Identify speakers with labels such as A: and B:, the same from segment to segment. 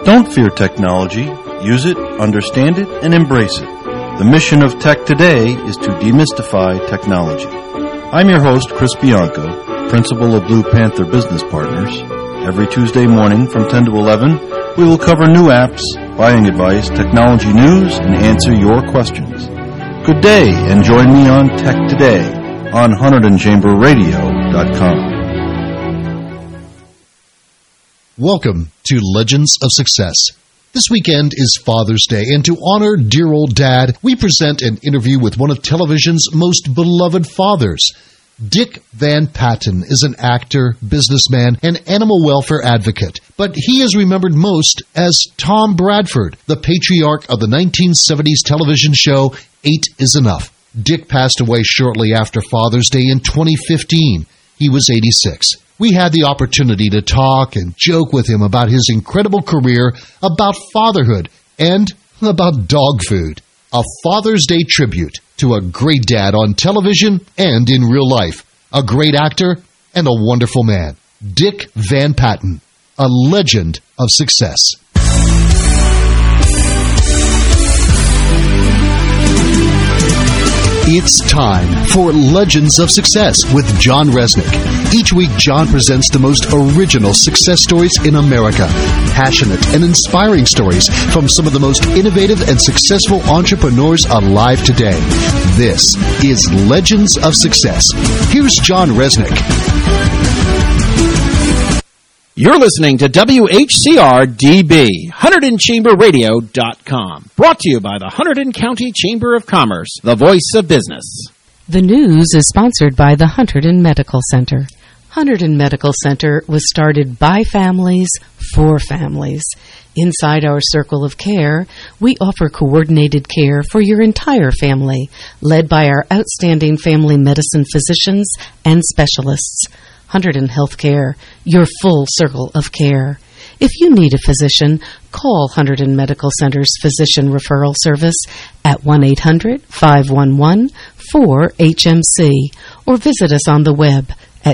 A: Don't fear technology. Use it, understand it, and embrace it. The mission of Tech Today is to demystify technology. I'm your host, Chris Bianco, principal of Blue Panther Business Partners. Every Tuesday morning from 10 to 11, we will cover new apps, buying advice, technology news, and answer your questions. Good day, and join me on Tech Today on HunterdonChamberRadio.com.
B: Welcome to Legends of Success. This weekend is Father's Day, and to honor dear old Dad, we present an interview with one of television's most beloved fathers. Dick Van Patten is an actor, businessman, and animal welfare advocate, but he is remembered most as Tom Bradford, the patriarch of the 1970s television show 8 is Enough. Dick passed away shortly after Father's Day in 2015. He was 86. We had the opportunity to talk and joke with him about his incredible career, about fatherhood, and about dog food. A Father's Day tribute to a great dad on television and in real life, a great actor, and a wonderful man. Dick Van Patten, a legend of success. It's time for Legends of Success with John Resnick. Each week, John presents the most original success stories in America. Passionate and inspiring stories from some of the most innovative and successful entrepreneurs alive today. This is Legends of Success. Here's John Resnick.
C: You're listening to WHCR-DB, HunterdonChamberRadio.com. Brought to you by the Hunterdon County Chamber of Commerce, the voice of business.
D: The news is sponsored by the Hunterdon Medical Center. Hunterdon Medical Center was started by families for families. Inside our circle of care, we offer coordinated care for your entire family, led by our outstanding family medicine physicians and specialists. Hunterdon Healthcare, your full circle of care. If you need a physician, call Hunterdon Medical Center's Physician Referral Service at 1-800-511-4HMC or visit us on the web at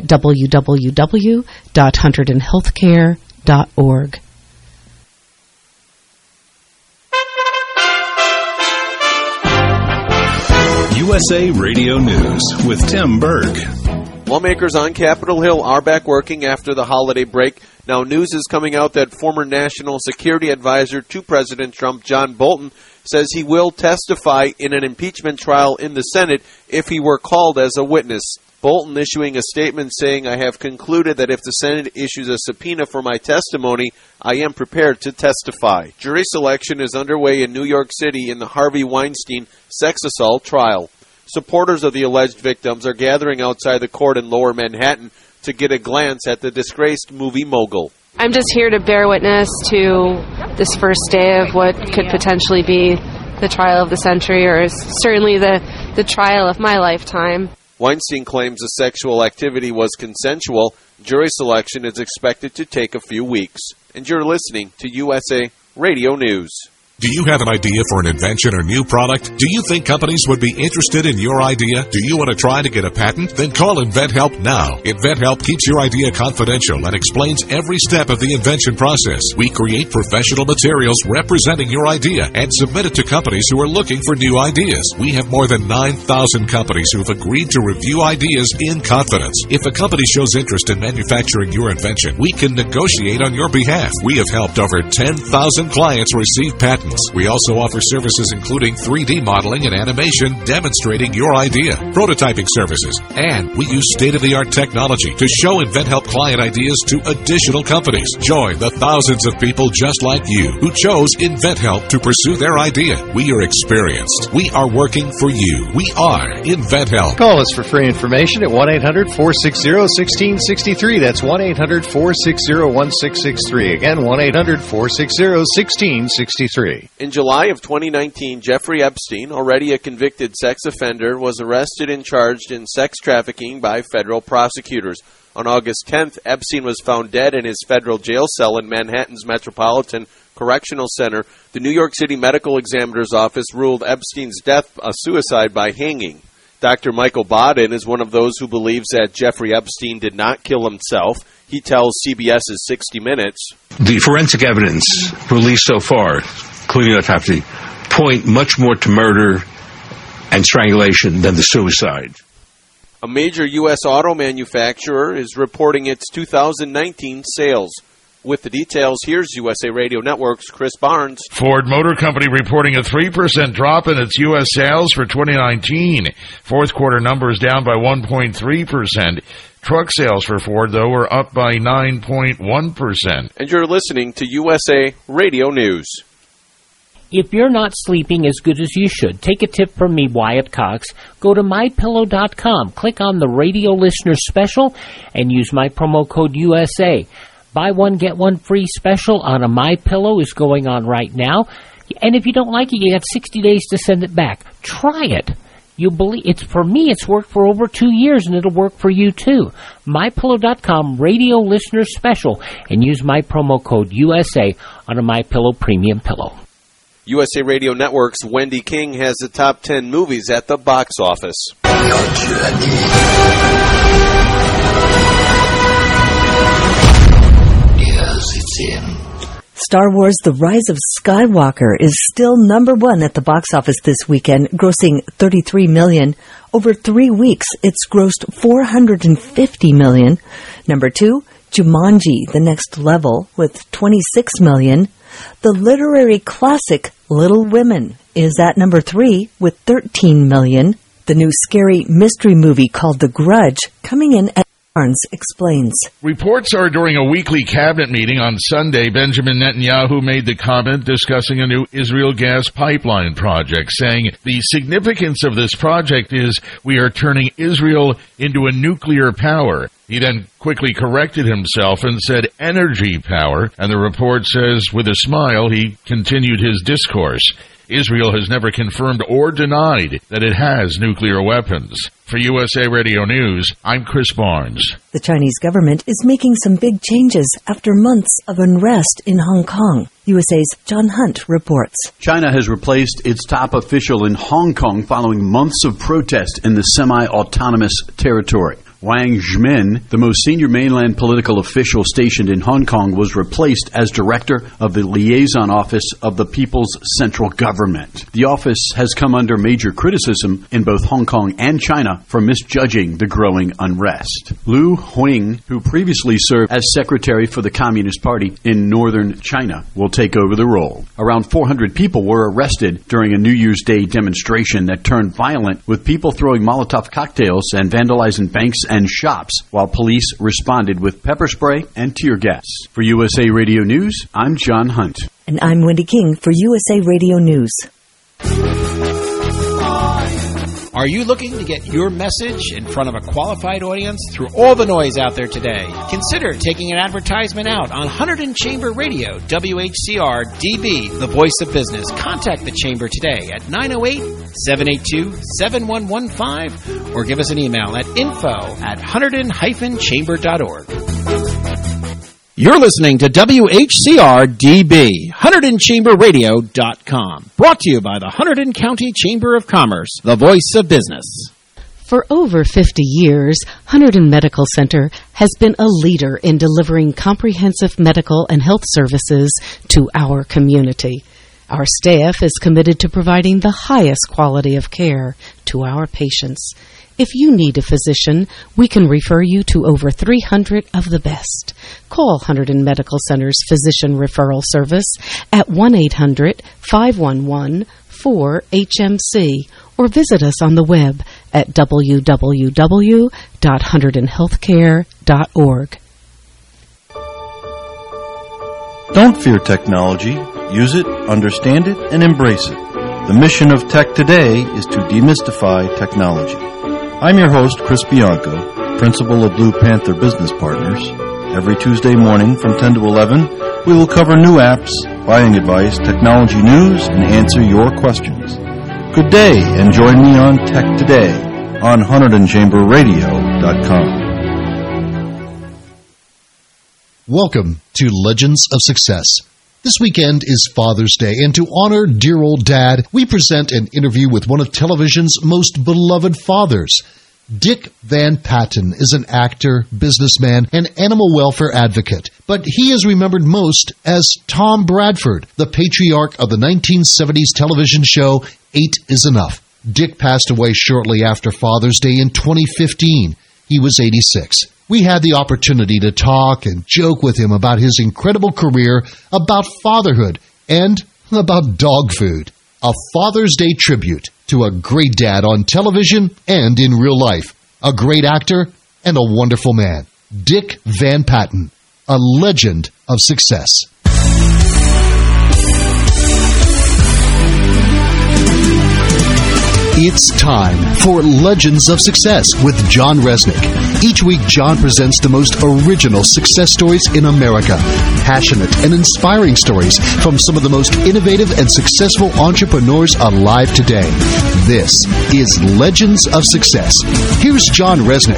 D: www.hunterdonhealthcare.org.
E: USA Radio News with Tim Berg.
F: Lawmakers on Capitol Hill are back working after the holiday break. Now, news is coming out that former National Security Advisor to President Trump, John Bolton, says he will testify in an impeachment trial in the Senate if he were called as a witness. Bolton issuing a statement saying, "I have concluded that if the Senate issues a subpoena for my testimony, I am prepared to testify." Jury selection is underway in New York City in the Harvey Weinstein sex assault trial. Supporters of the alleged victims are gathering outside the court in Lower Manhattan to get a glance at the disgraced movie mogul.
G: I'm just here to bear witness to this first day of what could potentially be the trial of the century, or certainly the trial of my lifetime.
F: Weinstein claims the sexual activity was consensual. Jury selection is expected to take a few weeks. And you're listening to USA Radio News.
H: Do you have an idea for an invention or new product? Do you think companies would be interested in your idea? Do you want to try to get a patent? Then call InventHelp now. InventHelp keeps your idea confidential and explains every step of the invention process. We create professional materials representing your idea and submit it to companies who are looking for new ideas. We have more than 9,000 companies who have agreed to review ideas in confidence. If a company shows interest in manufacturing your invention, we can negotiate on your behalf. We have helped over 10,000 clients receive patents. We also offer services including 3D modeling and animation demonstrating your idea, prototyping services, and we use state-of-the-art technology to show InventHelp client ideas to additional companies. Join the thousands of people just like you who chose InventHelp to pursue their idea. We are experienced. We are working for you. We are InventHelp.
I: Call us for free information at 1-800-460-1663. That's 1-800-460-1663. Again, 1-800-460-1663.
F: In July of 2019, Jeffrey Epstein, already a convicted sex offender, was arrested and charged in sex trafficking by federal prosecutors. On August 10th, Epstein was found dead in his federal jail cell in Manhattan's Metropolitan Correctional Center. The New York City Medical Examiner's Office ruled Epstein's death a suicide by hanging. Dr. Michael Baden is one of those who believes that Jeffrey Epstein did not kill himself. He tells CBS's 60 Minutes.
J: The forensic evidence released so far, including autopsy, point much more to murder and strangulation than the suicide.
F: A major U.S. auto manufacturer is reporting its 2019 sales. With the details, here's USA Radio Network's Chris Barnes.
K: Ford Motor Company reporting a 3% drop in its U.S. sales for 2019. Fourth quarter numbers down by 1.3%. Truck sales for Ford, though, were up by 9.1%.
F: And you're listening to USA Radio News.
L: If you're not sleeping as good as you should, take a tip from me, Wyatt Cox. Go to MyPillow.com, click on the radio listener special, and use my promo code USA. Buy one, get one free special on a MyPillow is going on right now. And if you don't like it, you got 60 days to send it back. Try it. You believe it's for me, it's worked for over 2 years, and it'll work for you too. MyPillow.com radio listener special, and use my promo code USA on a MyPillow premium pillow.
F: USA Radio Network's Wendy King has the top 10 movies at the box office.
M: Star Wars The Rise of Skywalker is still number one at the box office this weekend, grossing $33 million. Over 3 weeks, it's grossed $450 million. Number two, Jumanji, The Next Level, with $26 million. The literary classic Little Women is at number 3 with $13 million. The new scary mystery movie called The Grudge, coming in at Barnes explains.
K: Reports are during a weekly cabinet meeting on Sunday, Benjamin Netanyahu made the comment discussing a new Israel gas pipeline project, saying the significance of this project is we are turning Israel into a nuclear power. He then quickly corrected himself and said energy power, and the report says with a smile he continued his discourse. Israel has never confirmed or denied that it has nuclear weapons. For USA Radio News, I'm Chris Barnes.
M: The Chinese government is making some big changes after months of unrest in Hong Kong. USA's John Hunt reports.
N: China has replaced its top official in Hong Kong following months of protest in the semi-autonomous territory. Wang Zhimin, the most senior mainland political official stationed in Hong Kong, was replaced as director of the liaison office of the People's Central Government. The office has come under major criticism in both Hong Kong and China for misjudging the growing unrest. Liu Huing, who previously served as secretary for the Communist Party in northern China, will take over the role. Around 400 people were arrested during a New Year's Day demonstration that turned violent, with people throwing Molotov cocktails and vandalizing banks and shops, while police responded with pepper spray and tear gas. For USA Radio News, I'm John Hunt.
M: And I'm Wendy King for USA Radio News.
C: Are you looking to get your message in front of a qualified audience through all the noise out there today? Consider taking an advertisement out on Hunterdon and Chamber Radio, WHCR DB, the voice of business. Contact the Chamber today at 908-782-7115 or give us an email at info@hunterdon-chamber.org. You're listening to WHCR DB, HunterdonChamberRadio.com. Brought to you by the Hunterdon County Chamber of Commerce, the voice of business.
D: For over 50 years, Hunterdon Medical Center has been a leader in delivering comprehensive medical and health services to our community. Our staff is committed to providing the highest quality of care to our patients. If you need a physician, we can refer you to over 300 of the best. Call Hunterdon Medical Center's Physician Referral Service at 1-800-511-4HMC or visit us on the web at www.hunterdonhealthcare.org.
A: Don't fear technology. Use it, understand it, and embrace it. The mission of Tech Today is to demystify technology. I'm your host, Chris Bianco, principal of Blue Panther Business Partners. Every Tuesday morning from 10 to 11, we will cover new apps, buying advice, technology news, and answer your questions. Good day, and join me on Tech Today on HunterdonChamberRadio.com.
B: Welcome to Legends of Success. This weekend is Father's Day, and to honor dear old Dad, we present an interview with one of television's most beloved fathers. Dick Van Patten is an actor, businessman, and animal welfare advocate, but he is remembered most as Tom Bradford, the patriarch of the 1970s television show 8 is Enough. Dick passed away shortly after Father's Day in 2015. He was 86. We had the opportunity to talk and joke with him about his incredible career, about fatherhood, and about dog food. A Father's Day tribute to a great dad on television and in real life, a great actor, and a wonderful man. Dick Van Patten, a legend of success. It's time for Legends of Success with John Resnick. Each week, John presents the most original success stories in America. Passionate and inspiring stories from some of the most innovative and successful entrepreneurs alive today. This is Legends of Success. Here's John Resnick.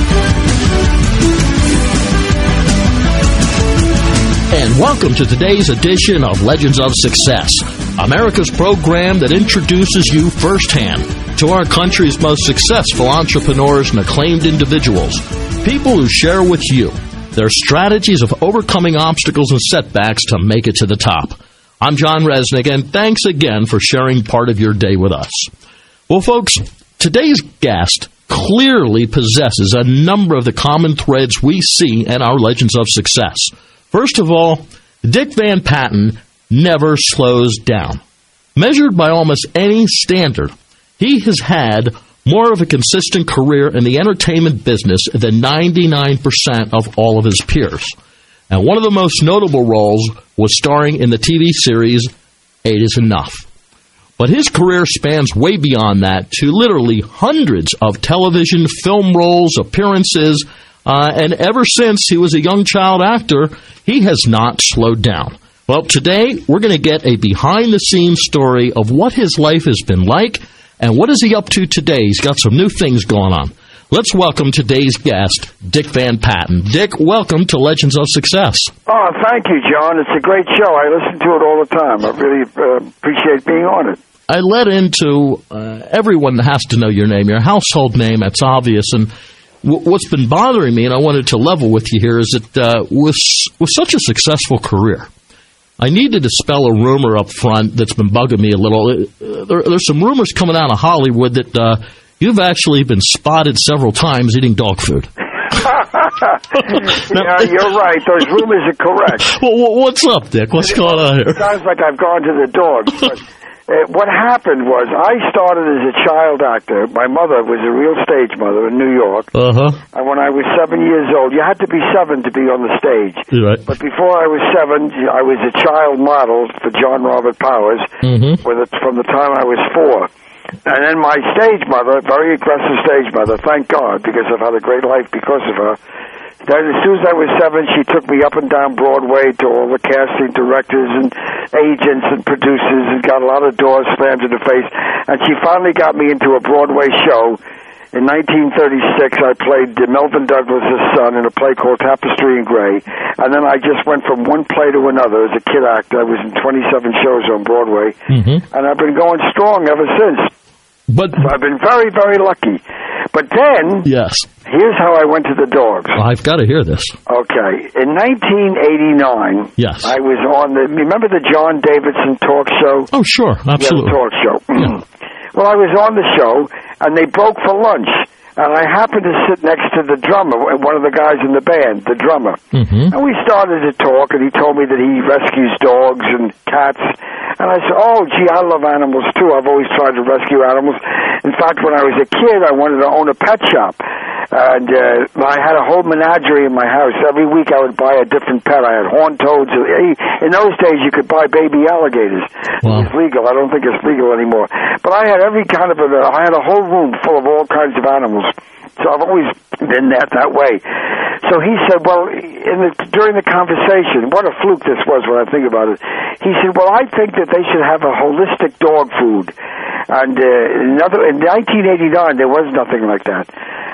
O: And welcome to today's edition of Legends of Success, America's program that introduces you firsthand to our country's most successful entrepreneurs and acclaimed individuals, people who share with you their strategies of overcoming obstacles and setbacks to make it to the top. I'm John Resnick, and thanks again for sharing part of your day with us. Well, folks, today's guest clearly possesses a number of the common threads we see in our Legends of Success. First of all, Dick Van Patten never slows down. Measured by almost any standard, he has had more of a consistent career in the entertainment business than 99% of all of his peers. And one of the most notable roles was starring in the TV series 8 is Enough. But his career spans way beyond that to literally hundreds of television, film roles, appearances, and ever since he was a young child actor, he has not slowed down. Well, today we're going to get a behind-the-scenes story of what his life has been like and what is he up to today. He's got some new things going on. Let's welcome today's guest, Dick Van Patten. Dick, welcome to Legends of Success.
P: Oh, thank you, John. It's a great show. I listen to it all the time. I really appreciate being on it. I
O: led into everyone has to know your name, your household name. That's obvious. And what's been bothering me, and I wanted to level with you here, is that with such a successful career, I need to dispel a rumor up front that's been bugging me a little. There's some rumors coming out of Hollywood that you've actually been spotted several times eating dog food.
P: Yeah, you're right. Those rumors are correct.
O: Well, what's up, Dick? What's going on here?
P: It sounds like I've gone to the dogs, but what happened was I started as a child actor. My mother was a real stage mother in New York. And when I was 7 years old, you had to be 7 to be on the stage.
O: Right.
P: But before I was 7, I was a child model for John Robert Powers from the time I was 4. And then my stage mother, very aggressive stage mother, thank God, because I've had a great life because of her. Then as soon as I was 7, she took me up and down Broadway to all the casting directors and agents and producers and got a lot of doors slammed in the face. And she finally got me into a Broadway show. In 1936, I played Melvin Douglas's son in a play called Tapestry in Grey. And then I just went from one play to another as a kid actor. I was in 27 shows on Broadway. And I've been going strong ever since.
O: But
P: so I've been very, very lucky. But then, here's how I went to the dogs.
O: Well, I've got to hear this.
P: Okay. In 1989, I was on remember the John Davidson talk show?
O: Oh, sure. Absolutely.
P: Yeah, the talk show.
O: Yeah.
P: Well, I was on the show, and they broke for lunch. And I happened to sit next to the drummer, one of the guys in the band, the drummer. And we started to talk, and he told me that he rescues dogs and cats. And I said, oh, gee, I love animals, too. I've always tried to rescue animals. In fact, when I was a kid, I wanted to own a pet shop. And I had a whole menagerie in my house. Every week I would buy a different pet. I had horned toads. In those days, you could buy baby alligators. Wow. It was legal. I don't think it's legal anymore. But I had every kind of I had a whole room full of all kinds of animals. So I've always been that way. So he said, well, during the conversation, what a fluke this was when I think about it. He said, well, I think that they should have a holistic dog food. And in 1989, there was nothing like that.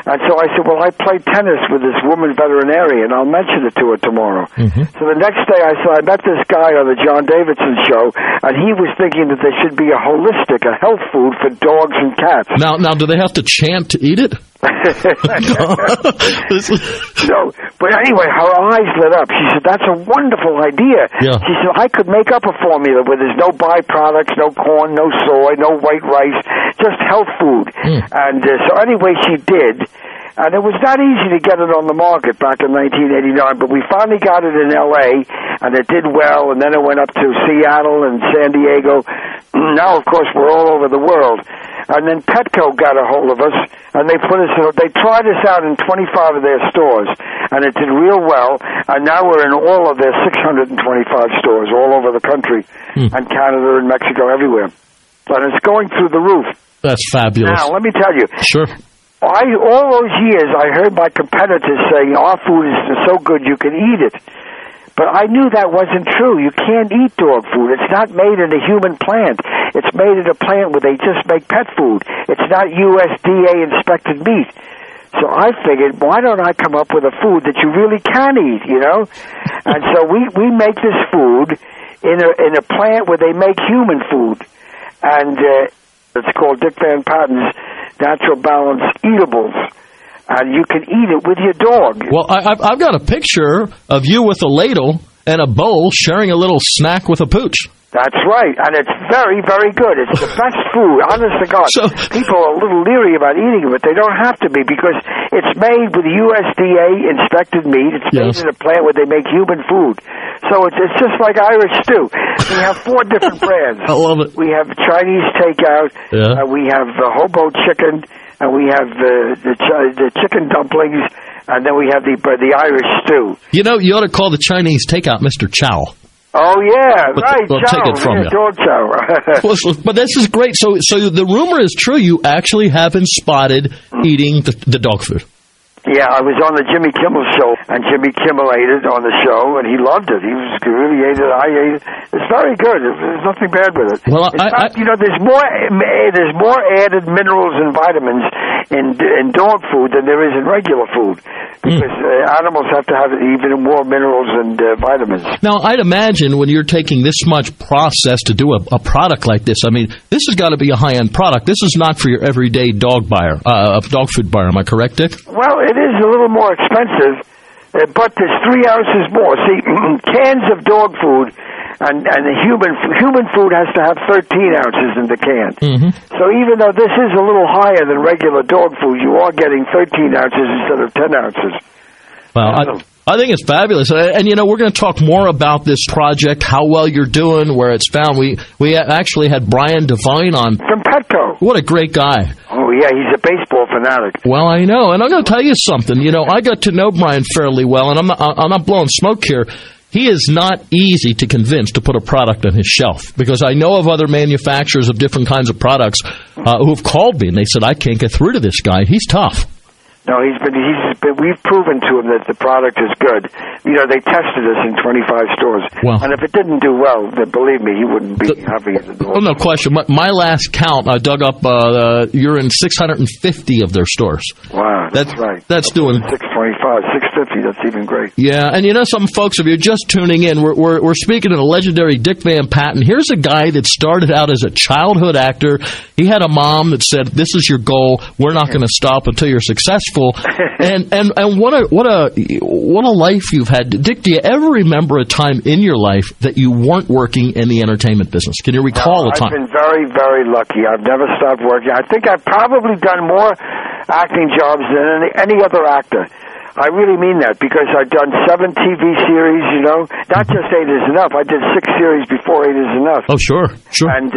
P: And so I said, well, I played tennis with this woman veterinarian. I'll mention it to her tomorrow. So the next day I said, I met this guy on the John Davidson show, and he was thinking that there should be a holistic, a health food for dogs and cats.
O: Now, do they have to chant to eat it?
P: No, but anyway, her eyes lit up. She said, that's a wonderful idea.
O: Yeah.
P: She said, I could make up a formula where there's no byproducts, no corn, no soy, no white rice, just health food. And so anyway, she did. And it was not easy to get it on the market back in 1989, but we finally got it in L.A., and it did well, and then it went up to Seattle and San Diego. Now, of course, we're all over the world. And then Petco got a hold of us, and they tried us out in 25 of their stores, and it did real well, and now we're in all of their 625 stores all over the country, and Canada and Mexico, everywhere. But it's going through the roof.
O: That's fabulous.
P: Now, let me tell you.
O: Sure.
P: All those years, I heard my competitors saying, our food is so good you can eat it. But I knew that wasn't true. You can't eat dog food. It's not made in a human plant. It's made in a plant where they just make pet food. It's not USDA-inspected meat. So I figured, why don't I come up with a food that you really can eat, you know? And so we make this food in a plant where they make human food. And it's called Dick Van Patten's Natural Balance Eatables, and you can eat it with your dog.
O: Well, I've got a picture of you with a ladle and a bowl sharing a little snack with a pooch.
P: That's right, and it's very, very good. It's the best food, honest to God. So, people are a little leery about eating it, but they don't have to be, because it's made with USDA-inspected meat. It's made in a plant where they make human food. So it's just like Irish stew. We have 4 different brands.
O: I love it.
P: We have Chinese takeout, we have hobo chicken, and we have the chicken dumplings, and then we have the Irish stew.
O: You know, you ought to call the Chinese takeout Mr. Chow.
P: Oh, yeah, right.
O: We'll take it from you.
P: Dog chow.
O: But this is great. So the rumor is true. You actually have been spotted eating the dog food.
P: Yeah, I was on the Jimmy Kimmel show, and Jimmy Kimmel ate it on the show, and he loved it. He really ate it. I ate it. It's very good. There's nothing bad with it. Well, there's more added minerals and vitamins in dog food than there is in regular food, because animals have to have even more minerals and vitamins.
O: Now, I'd imagine when you're taking this much process to do a product like this, I mean, this has got to be a high-end product. This is not for your everyday dog food buyer. Am I correct, Dick?
P: Well, it is a little more expensive, but there's 3 ounces more. See, cans of dog food and human food has to have 13 ounces in the can. So even though this is a little higher than regular dog food, you are getting 13 ounces instead of 10 ounces.
O: Well, I think it's fabulous. And, you know, we're going to talk more about this project, how well you're doing, where it's found. We actually had Brian Devine on.
P: From Petco.
O: What a great guy.
P: Oh, yeah, he's a baseball fanatic.
O: Well, I know. And I'm going to tell you something. You know, I got to know Brian fairly well, and I'm not blowing smoke here. He is not easy to convince to put a product on his shelf, because I know of other manufacturers of different kinds of products who have called me, and they said, I can't get through to this guy. He's tough.
P: No, we've proven to him that the product is good. You know, they tested us in 25 stores.
O: Well,
P: and if it didn't do well, then believe me, he wouldn't be having it at all.
O: Well, no question. My last count, I dug up, you're in 650 of their stores.
P: Wow, that's right.
O: That's doing
P: 625, 650, that's even great.
O: Yeah, and you know something, folks, if you're just tuning in, we're speaking to the legendary Dick Van Patten. Here's a guy that started out as a childhood actor. He had a mom that said, this is your goal. We're not going to stop until you're successful. and what a life you've had. Dick, do you ever remember a time in your life that you weren't working in the entertainment business? Can you recall a time?
P: I've been very, very lucky. I've never stopped working. I think I've probably done more acting jobs than any other actor. I really mean that, because I've done 7 TV series, you know. Not just 8 is enough. I did 6 series before 8 is enough.
O: Oh, sure.
P: And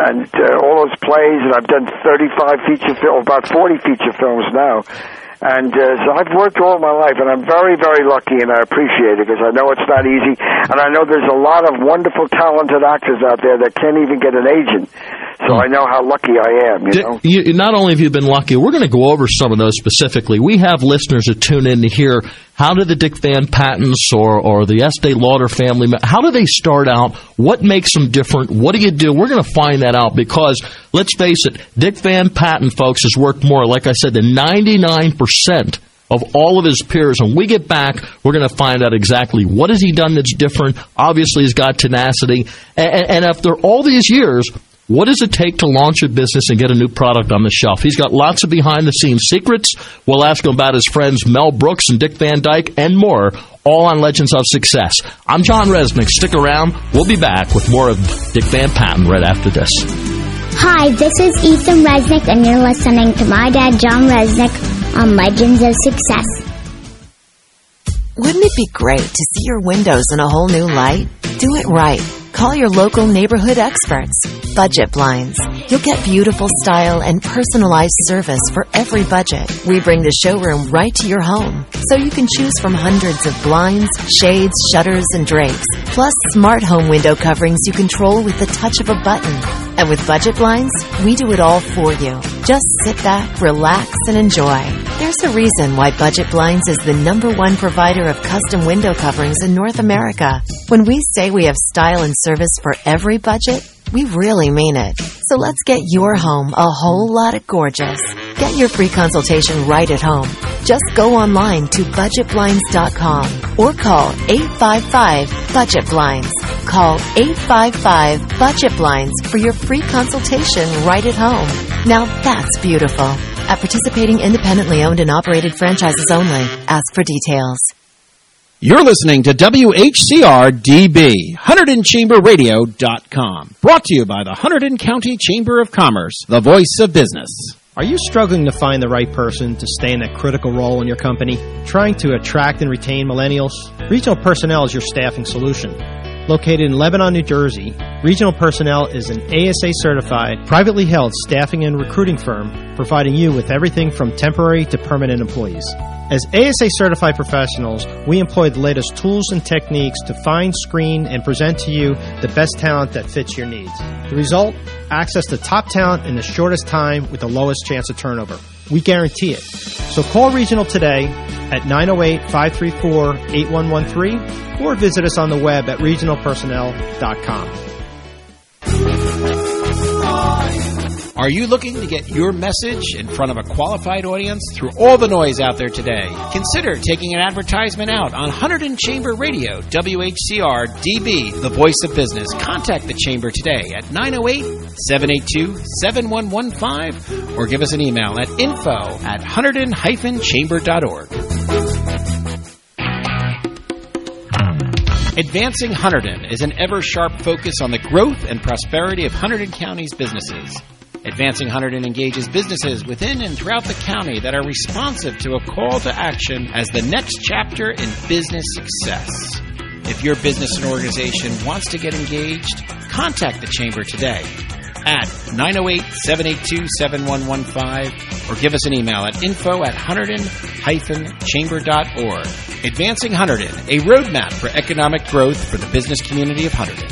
P: all those plays, and I've done 35 feature films, about 40 feature films now. And so I've worked all my life, and I'm very, very lucky, and I appreciate it, because I know it's not easy, and I know there's a lot of wonderful, talented actors out there that can't even get an agent. So I know how lucky I am, you know.
O: Not only have you been lucky, we're going to go over some of those specifically. We have listeners that tune in to hear How do the Dick Van Pattens or the Estee Lauder family, how do they start out? What makes them different? What do you do? We're going to find that out because, let's face it, Dick Van Patten, folks, has worked more, like I said, than 99% of all of his peers. When we get back, we're going to find out exactly what has he done that's different. Obviously, he's got tenacity. And after all these years, what does it take to launch a business and get a new product on the shelf? He's got lots of behind-the-scenes secrets. We'll ask him about his friends Mel Brooks and Dick Van Dyke and more, all on Legends of Success. I'm John Resnick. Stick around. We'll be back with more of Dick Van Patten right after this.
Q: Hi, this is Ethan Resnick, and you're listening to my dad, John Resnick, on Legends of Success.
R: Wouldn't it be great to see your windows in a whole new light? Do it right. Call your local neighborhood experts. Budget Blinds. You'll get beautiful style and personalized service for every budget. We bring the showroom right to your home, so you can choose from hundreds of blinds, shades, shutters, and drapes, plus smart home window coverings you control with the touch of a button. And with Budget Blinds, we do it all for you. Just sit back, relax, and enjoy. There's a reason why Budget Blinds is the #1 provider of custom window coverings in North America. When we say we have style and service for every budget, we really mean it. So let's get your home a whole lot of gorgeous. Get your free consultation right at home. Just go online to budgetblinds.com or call 855-BUDGET-BLINDS. Call 855-BUDGET-BLINDS for your free consultation right at home. Now that's beautiful. At participating independently owned and operated franchises only. Ask for details.
C: You're listening to WHCR-DB, HunterdonChamberRadio.com. Brought to you by the Hunterdon County Chamber of Commerce, the voice of business.
S: Are you struggling to find the right person to stay in that critical role in your company? Trying to attract and retain millennials? Regional Personnel is your staffing solution. Located in Lebanon, New Jersey, Regional Personnel is an ASA-certified, privately held staffing and recruiting firm providing you with everything from temporary to permanent employees. As ASA-certified professionals, we employ the latest tools and techniques to find, screen, and present to you the best talent that fits your needs. The result? Access to top talent in the shortest time with the lowest chance of turnover. We guarantee it. So call Regional today at 908-534-8113 or visit us on the web at regionalpersonnel.com.
C: Are you looking to get your message in front of a qualified audience through all the noise out there today? Consider taking an advertisement out on Hunterdon Chamber Radio, WHCR-DB, the voice of business. Contact the Chamber today at 908-782-7115 or give us an email at info@hunterdon-chamber.org. Advancing Hunterdon is an ever-sharp focus on the growth and prosperity of Hunterdon County's businesses. Advancing Hunterdon engages businesses within and throughout the county that are responsive to a call to action as the next chapter in business success. If your business and organization wants to get engaged, contact the Chamber today at 908-782-7115 or give us an email at info@hunterdon-chamber.org. Advancing Hunterdon, a roadmap for economic growth for the business community of Hunterdon.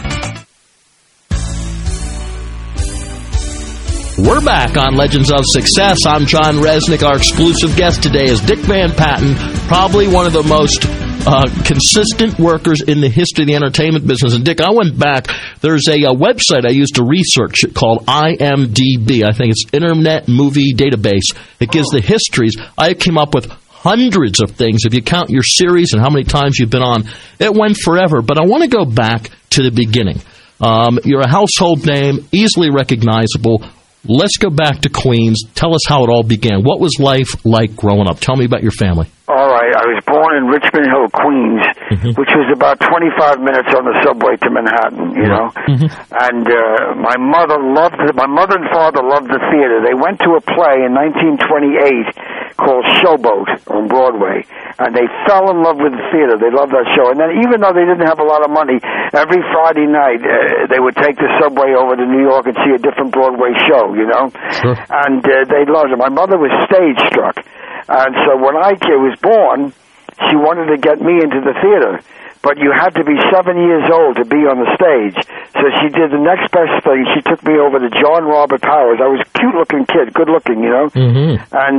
O: We're back on Legends of Success. I'm John Resnick. Our exclusive guest today is Dick Van Patten, probably one of the most consistent workers in the history of the entertainment business. And Dick, I went back. There's a website I used to research it called IMDb. I think it's Internet Movie Database. It gives the histories. I came up with hundreds of things. If you count your series and how many times you've been on, it went forever. But I want to go back to the beginning. You're a household name, easily recognizable. Let's go back to Queens. Tell us how it all began. What was life like growing up? Tell me about your family.
P: All right. I was born in Richmond Hill, Queens, which was about 25 minutes on the subway to Manhattan, you know. And my mother and father loved the theater. They went to a play in 1928 called Showboat on Broadway, and they fell in love with the theater. They loved that show. And then even though they didn't have a lot of money, every Friday night they would take the subway over to New York and see a different Broadway show, you know.
O: Sure.
P: And they loved it. My mother was stage struck. And so when I was born, she wanted to get me into the theater. but you had to be 7 years old to be on the stage. So she did the next best thing. She took me over to John Robert Powers. I was a cute-looking kid, good-looking, you know.
O: Mm-hmm.
P: And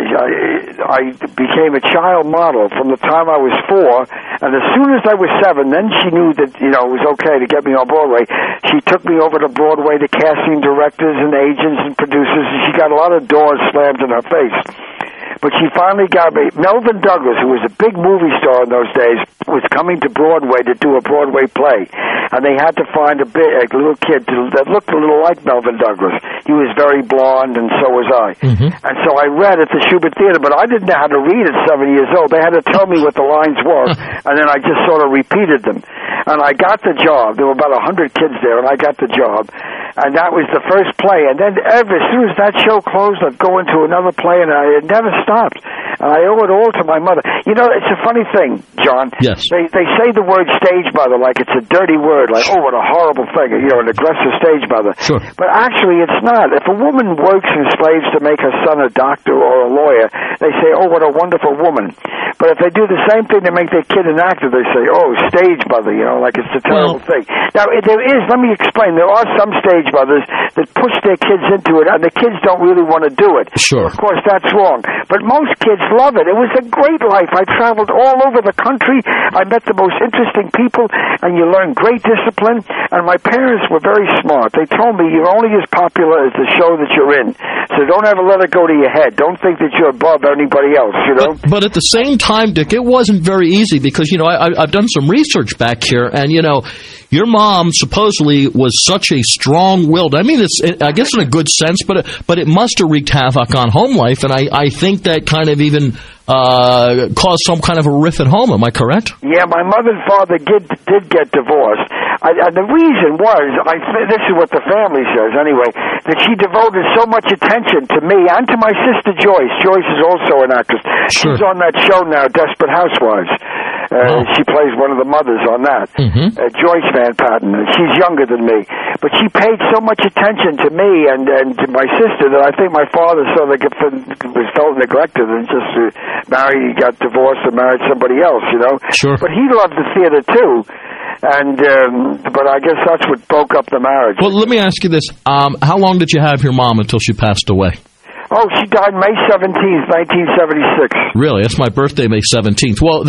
P: I became a child model from the time I was 4. And as soon as I was 7, then she knew that, you know, it was okay to get me on Broadway. She took me over to Broadway to casting directors and agents and producers, and she got a lot of doors slammed in her face. But she finally got me. Melvin Douglas, who was a big movie star in those days, was coming to Broadway to do a Broadway play. And they had to find a little kid that looked a little like Melvin Douglas. He was very blonde, and so was I.
O: Mm-hmm.
P: And so I read at the Shubert Theater, but I didn't know how to read at 7 years old. They had to tell me what the lines were, and then I just sort of repeated them. And I got the job. There were about 100 kids there, and I got the job. And that was the first play. And then as soon as that show closed, I'd go into another play, and it never stopped. And I owe it all to my mother. You know, it's a funny thing, John.
O: Yes.
P: They say the word stage mother like it's a dirty word, like, oh, what a horrible thing, you know, an aggressive stage mother.
O: Sure.
P: But actually, it's not. If a woman works and slaves to make her son a doctor or a lawyer, they say, oh, what a wonderful woman. But if they do the same thing to make their kid an actor, they say, oh, stage mother, you know, like it's a terrible thing. Now, there is, let me explain, there are some stage mothers that push their kids into it, and the kids don't really want to do it.
O: Sure.
P: Of course, that's wrong. But most kids love it. It was a great life. I traveled all over the country. I met the most interesting people, and you learn great discipline. And my parents were very smart. They told me you're only as popular as the show that you're in. So don't ever let it go to your head. Don't think that you're above anybody else, you know?
O: But at the same time, Dick, it wasn't very easy because, you know, I've done some research back here, and, you know, your mom supposedly was such a strong-willed. I mean, I guess in a good sense, but it must have wreaked havoc on home life, and I think that kind of even caused some kind of a rift at home. Am I correct?
P: Yeah, my mother and father did get divorced. And the reason was, this is what the family says anyway, that she devoted so much attention to me and to my sister Joyce. Joyce is also an actress.
O: Sure.
P: She's on that show now, Desperate Housewives. She plays one of the mothers on that.
O: Mm-hmm.
P: Joyce Van Patten. She's younger than me. But she paid so much attention to me and to my sister that I think my father sort of felt neglected and just got divorced and married somebody else, you know.
O: Sure.
P: But he loved the theater too. And but I guess that's what broke up the marriage.
O: Well, let me ask you this. How long did you have your mom until she passed away?
P: Oh, she died May 17th, 1976.
O: Really? That's my birthday, May 17th. Well,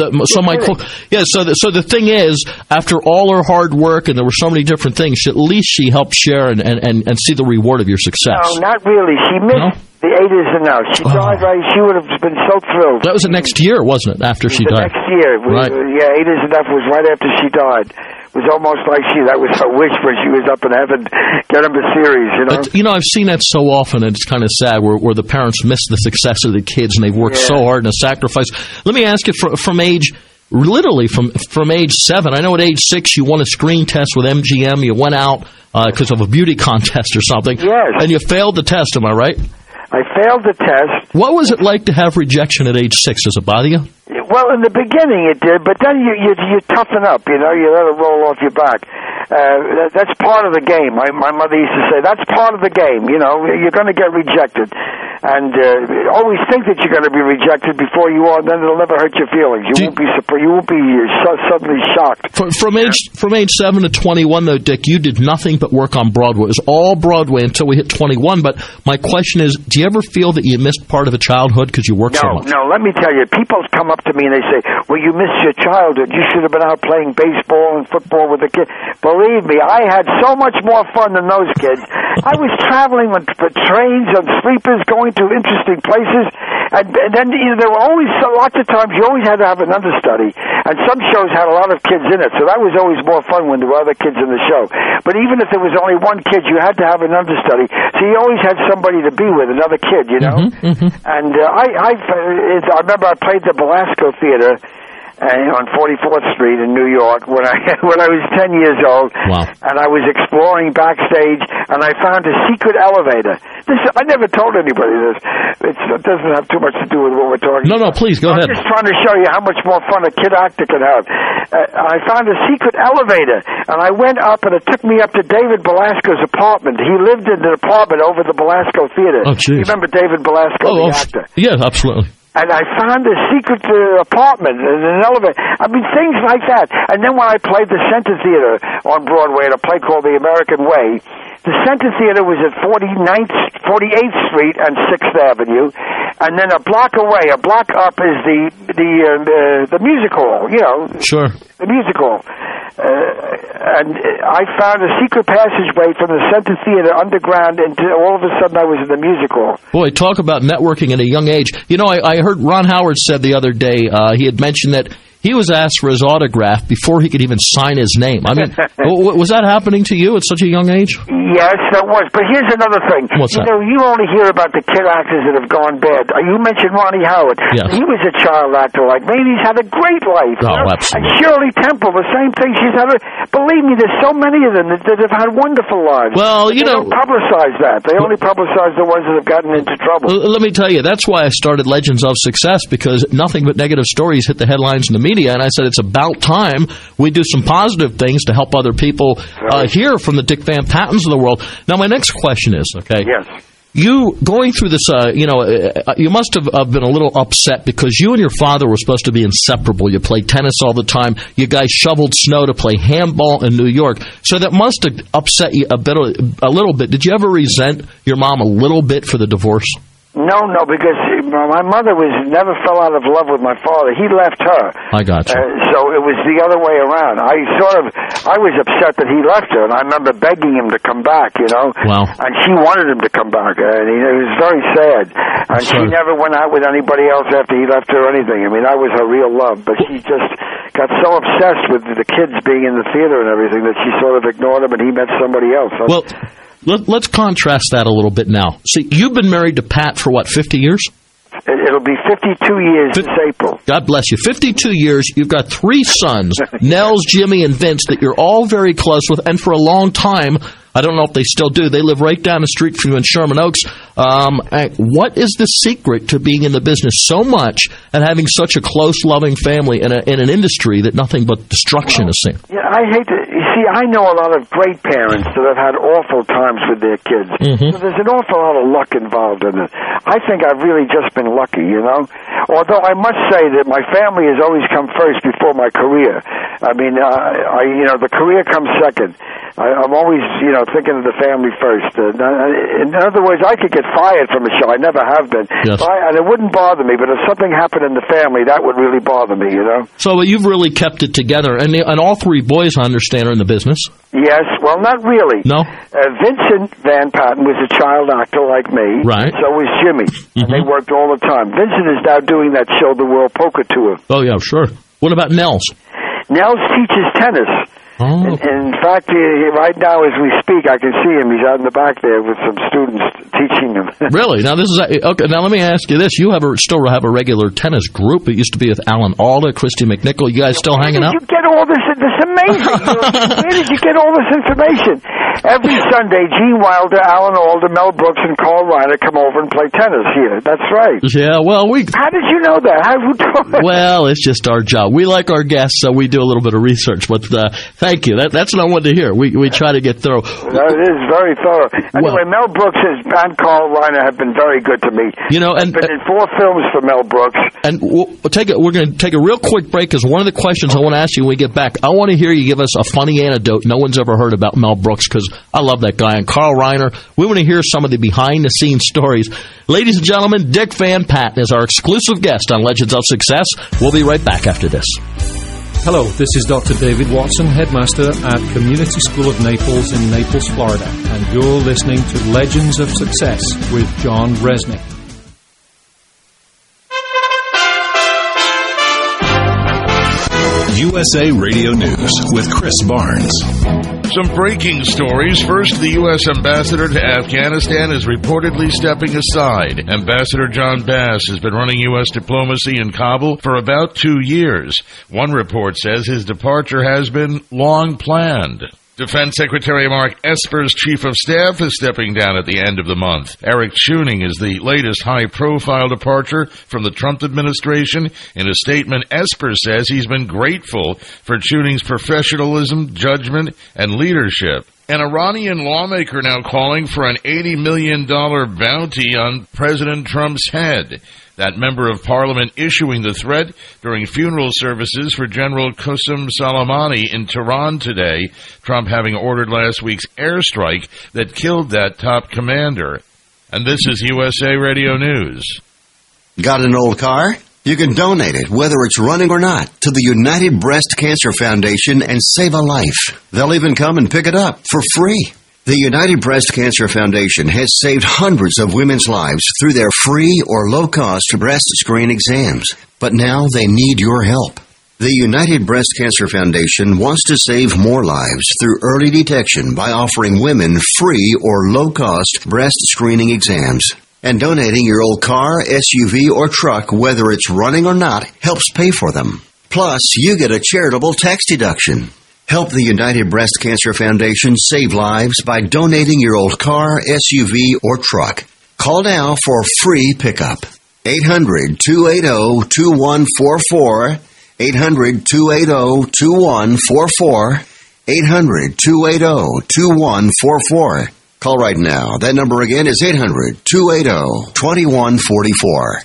O: so the thing is, after all her hard work, and there were so many different things, at least she helped share and see the reward of your success.
P: No, not really. She missed the 80s and now. She died right. She would have been so thrilled.
O: That was the next year, wasn't it, after she died?
P: The next year.
O: Right.
P: Yeah, 80s and that was right after she died. It was almost like that was her wish when she was up in heaven, get him a series, you know?
O: But, you know, I've seen that so often, and it's kind of sad, where the parents miss the success of the kids, and they've worked so hard and a sacrifice. Let me ask you, from age 7, I know at age 6 you won a screen test with MGM, you went out because of a beauty contest or something, and you failed the test, am I right?
P: I failed the test.
O: What was it like to have rejection at age 6? Does it bother you?
P: Well, in the beginning it did, but then you toughen up, you know, you let it roll off your back. That's part of the game. My mother used to say, that's part of the game, you know, you're going to get rejected. And always think that you're going to be rejected before you are, and then it'll never hurt your feelings. You won't be suddenly shocked.
O: From age 7 to 21, though, Dick, you did nothing but work on Broadway. It was all Broadway until we hit 21, but my question is, do you ever feel that you missed part of a childhood because you worked so much?
P: No, let me tell you, people come up to me and they say, well, you missed your childhood. You should have been out playing baseball and football with the kids. Believe me, I had so much more fun than those kids. I was traveling on trains and sleepers, going to interesting places, and then there were always lots of times you always had to have an understudy, and some shows had a lot of kids in it, so that was always more fun when there were other kids in the show. But even if there was only one kid, you had to have an understudy, so you always had somebody to be with, another kid, you know.
O: Mm-hmm.
P: And I remember I played the Belasco Theater on 44th Street in New York when I was 10 years old.
O: Wow.
P: And I was exploring backstage, and I found a secret elevator. I never told anybody this. It doesn't have too much to do with what we're talking about.
O: No, please, go ahead.
P: I'm just trying to show you how much more fun a kid actor can have. I found a secret elevator, and I went up, and it took me up to David Belasco's apartment. He lived in an apartment over the Belasco Theater.
O: Oh, jeez.
P: You remember David Belasco, the actor?
O: Yeah, absolutely.
P: and I found a secret apartment in an elevator. I mean, things like that. And then when I played the Center Theater on Broadway at a play called The American Way, the Center Theater was at 48th Street and 6th Avenue, and then a block away, a block up, is the music hall. You know,
O: sure,
P: the music hall. And I found a secret passageway from the Center Theater underground, and all of a sudden I was in the music hall.
O: Boy, talk about networking at a young age. You know, I heard Ron Howard said the other day, he had mentioned that he was asked for his autograph before he could even sign his name. I mean, was that happening to you at such a young age?
P: Yes, that was. But here's another thing.
O: What's that?
P: You know, you only hear about the kid actors that have gone bad. You mentioned Ronnie Howard.
O: Yes.
P: He was a child actor like me, and he's had a great life.
O: Oh,
P: you know?
O: absolutely.
P: And Shirley Temple, the same thing. She's had believe me, there's so many of them that have had wonderful lives.
O: Well, you know,
P: they don't publicize that. They only publicize the ones that have gotten into trouble.
O: Let me tell you, that's why I started Legends of Success, because nothing but negative stories hit the headlines in the media, and I said it's about time we do some positive things to help other people hear from the Dick Van Pattens of the world. Now, my next question is, okay,
P: yes.
O: You going through this, you must have been a little upset because you and your father were supposed to be inseparable. You played tennis all the time. You guys shoveled snow to play handball in New York. So that must have upset you a little bit. Did you ever resent your mom a little bit for the divorce?
P: No, because my mother never fell out of love with my father. He left her.
O: I got you.
P: So it was the other way around. I was upset that he left her, and I remember begging him to come back, you know.
O: Wow.
P: And she wanted him to come back, and it was very sad. And she never went out with anybody else after he left her or anything. I mean, that was her real love. But she just got so obsessed with the kids being in the theater and everything that she sort of ignored him, and he met somebody else.
O: Well, let's contrast that a little bit now. See, you've been married to Pat for, 50 years?
P: It'll be 52 years this April.
O: God bless you. 52 years. You've got 3 sons, Nels, Jimmy, and Vince, that you're all very close with. And for a long time, I don't know if they still do, they live right down the street from you in Sherman Oaks. What is the secret to being in the business so much and having such a close, loving family in an industry that nothing but destruction is seen?
P: Yeah, I hate to... You see, I know a lot of great parents that have had awful times with their kids.
O: Mm-hmm.
P: So there's an awful lot of luck involved in it. I think I've really just been lucky, you know? Although I must say that my family has always come first before my career. I mean, the career comes second. I'm always, thinking of the family first. In other words, I could get fired from a show. I never have been.
O: Yes.
P: And it wouldn't bother me, but if something happened in the family, that would really bother me, you know?
O: So you've really kept it together. And all 3 boys, I understand, are in the business?
P: Yes. Well, not really.
O: No?
P: Vincent Van Patten was a child actor like me.
O: Right.
P: So was Jimmy. Mm-hmm. And they worked all the time. Vincent is now doing that show, The World Poker Tour.
O: Oh, yeah, sure. What about Nels?
P: Nels teaches tennis.
O: Oh.
P: In fact, right now as we speak, I can see him. He's out in the back there with some students teaching him.
O: Really? Now this is okay. Now let me ask you this: you still have a regular tennis group? It used to be with Alan Alda, Christy McNichol. You guys still hanging out?
P: Where did you get all this? This amazing. Where did you get all this information? Every Sunday, Gene Wilder, Alan Alda, Mel Brooks, and Carl Reiner come over and play tennis here. That's right.
O: Yeah. Well,
P: How did you know that? Who told me?
O: Well, it's just our job. We like our guests, so we do a little bit of research. But thank you. That's what I wanted to hear. We try to get thorough.
P: That is very thorough. Anyway, Mel Brooks and Carl Reiner have been very good to me. I've been in 4 films for Mel Brooks.
O: And we're going to take a real quick break because one of the questions I want to ask you when we get back, I want to hear you give us a funny anecdote no one's ever heard about Mel Brooks because I love that guy. And Carl Reiner, we want to hear some of the behind-the-scenes stories. Ladies and gentlemen, Dick Van Patten is our exclusive guest on Legends of Success. We'll be right back after this.
T: Hello, this is Dr. David Watson, headmaster at Community School of Naples in Naples, Florida, and you're listening to Legends of Success with John Resnick.
E: USA Radio News with Chris Barnes.
K: Some breaking stories. First, the U.S. ambassador to Afghanistan is reportedly stepping aside. Ambassador John Bass has been running U.S. diplomacy in Kabul for about 2 years. One report says his departure has been long planned. Defense Secretary Mark Esper's chief of staff is stepping down at the end of the month. Eric Chewning is the latest high-profile departure from the Trump administration. In a statement, Esper says he's been grateful for Chewning's professionalism, judgment, and leadership. An Iranian lawmaker now calling for an $80 million bounty on President Trump's head. That member of parliament issuing the threat during funeral services for General Qasem Soleimani in Tehran today, Trump having ordered last week's airstrike that killed that top commander. And this is USA Radio News.
U: Got an old car? You can donate it, whether it's running or not, to the United Breast Cancer Foundation and save a life. They'll even come and pick it up for free. The United Breast Cancer Foundation has saved hundreds of women's lives through their free or low-cost breast screen exams. But now they need your help. The United Breast Cancer Foundation wants to save more lives through early detection by offering women free or low-cost breast screening exams. And donating your old car, SUV, or truck, whether it's running or not, helps pay for them. Plus, you get a charitable tax deduction. Help the United Breast Cancer Foundation save lives by donating your old car, SUV, or truck. Call now for free pickup. 800-280-2144. 800-280-2144. 800-280-2144. Call right now. That number again is 800-280-2144.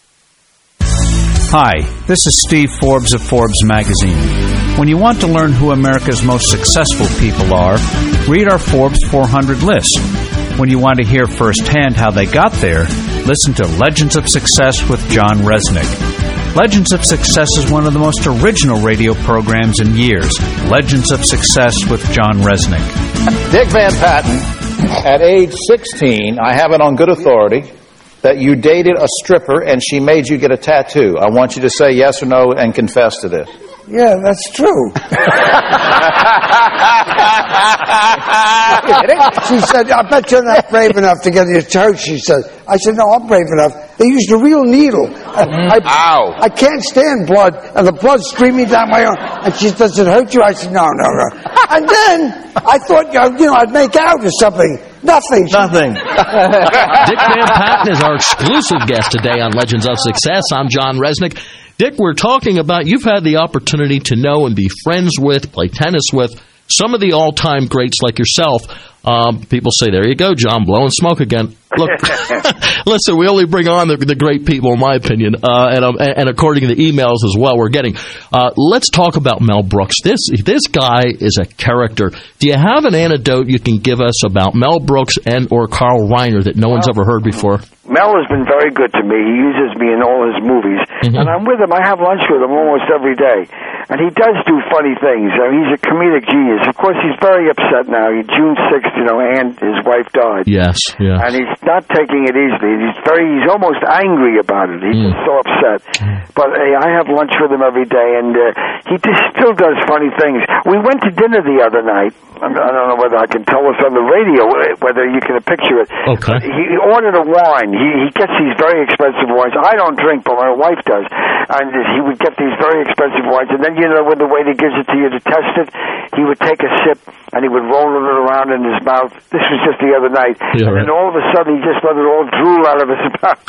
V: Hi, this is Steve Forbes of Forbes Magazine. When you want to learn who America's most successful people are, read our Forbes 400 list. When you want to hear firsthand how they got there, listen to Legends of Success with John Resnick. Legends of Success is one of the most original radio programs in years. Legends of Success with John Resnick.
W: Dick Van Patten, at age 16, I have it on good authority that you dated a stripper and she made you get a tattoo. I want you to say yes or no and confess to this.
X: Yeah, that's true. She said, I bet you're not brave enough to get your church, she said. I said, no, I'm brave enough. They used a real needle. I can't stand blood, and the blood's streaming down my arm. And she said, does it hurt you? I said, no. And then I thought, I'd make out or something. Nothing.
O: Dick Van Patten is our exclusive guest today on Legends of Success. I'm John Resnick. Dick, we're talking about you've had the opportunity to know and be friends with, play tennis with some of the all-time greats like yourself. People say, there you go, John, blowing smoke again. Look, listen, we only bring on the great people, in my opinion, and according to the emails as well we're getting. Let's talk about Mel Brooks. This guy is a character. Do you have an anecdote you can give us about Mel Brooks and or Carl Reiner that no one's ever heard before?
P: Mel has been very good to me. He uses me in all his movies. Mm-hmm. And I'm with him. I have lunch with him almost every day. And he does do funny things. He's a comedic genius. Of course, he's very upset now. June 6th, and his wife died.
O: Yes.
P: And he's not taking it easily. He's almost angry about it. He's just so upset. But I have lunch with him every day, and he just still does funny things. We went to dinner the other night. I don't know whether I can tell us on the radio, whether you can picture it.
O: Okay.
P: He ordered a wine. He gets these very expensive wines. I don't drink, but my wife does. And he would get these very expensive wines. And then, when the waiter gives it to you to test it, he would take a sip, and he would roll it around in his mouth. This was just the other night.
O: Yeah,
P: and then all of a sudden, he just let it all drool out of his mouth.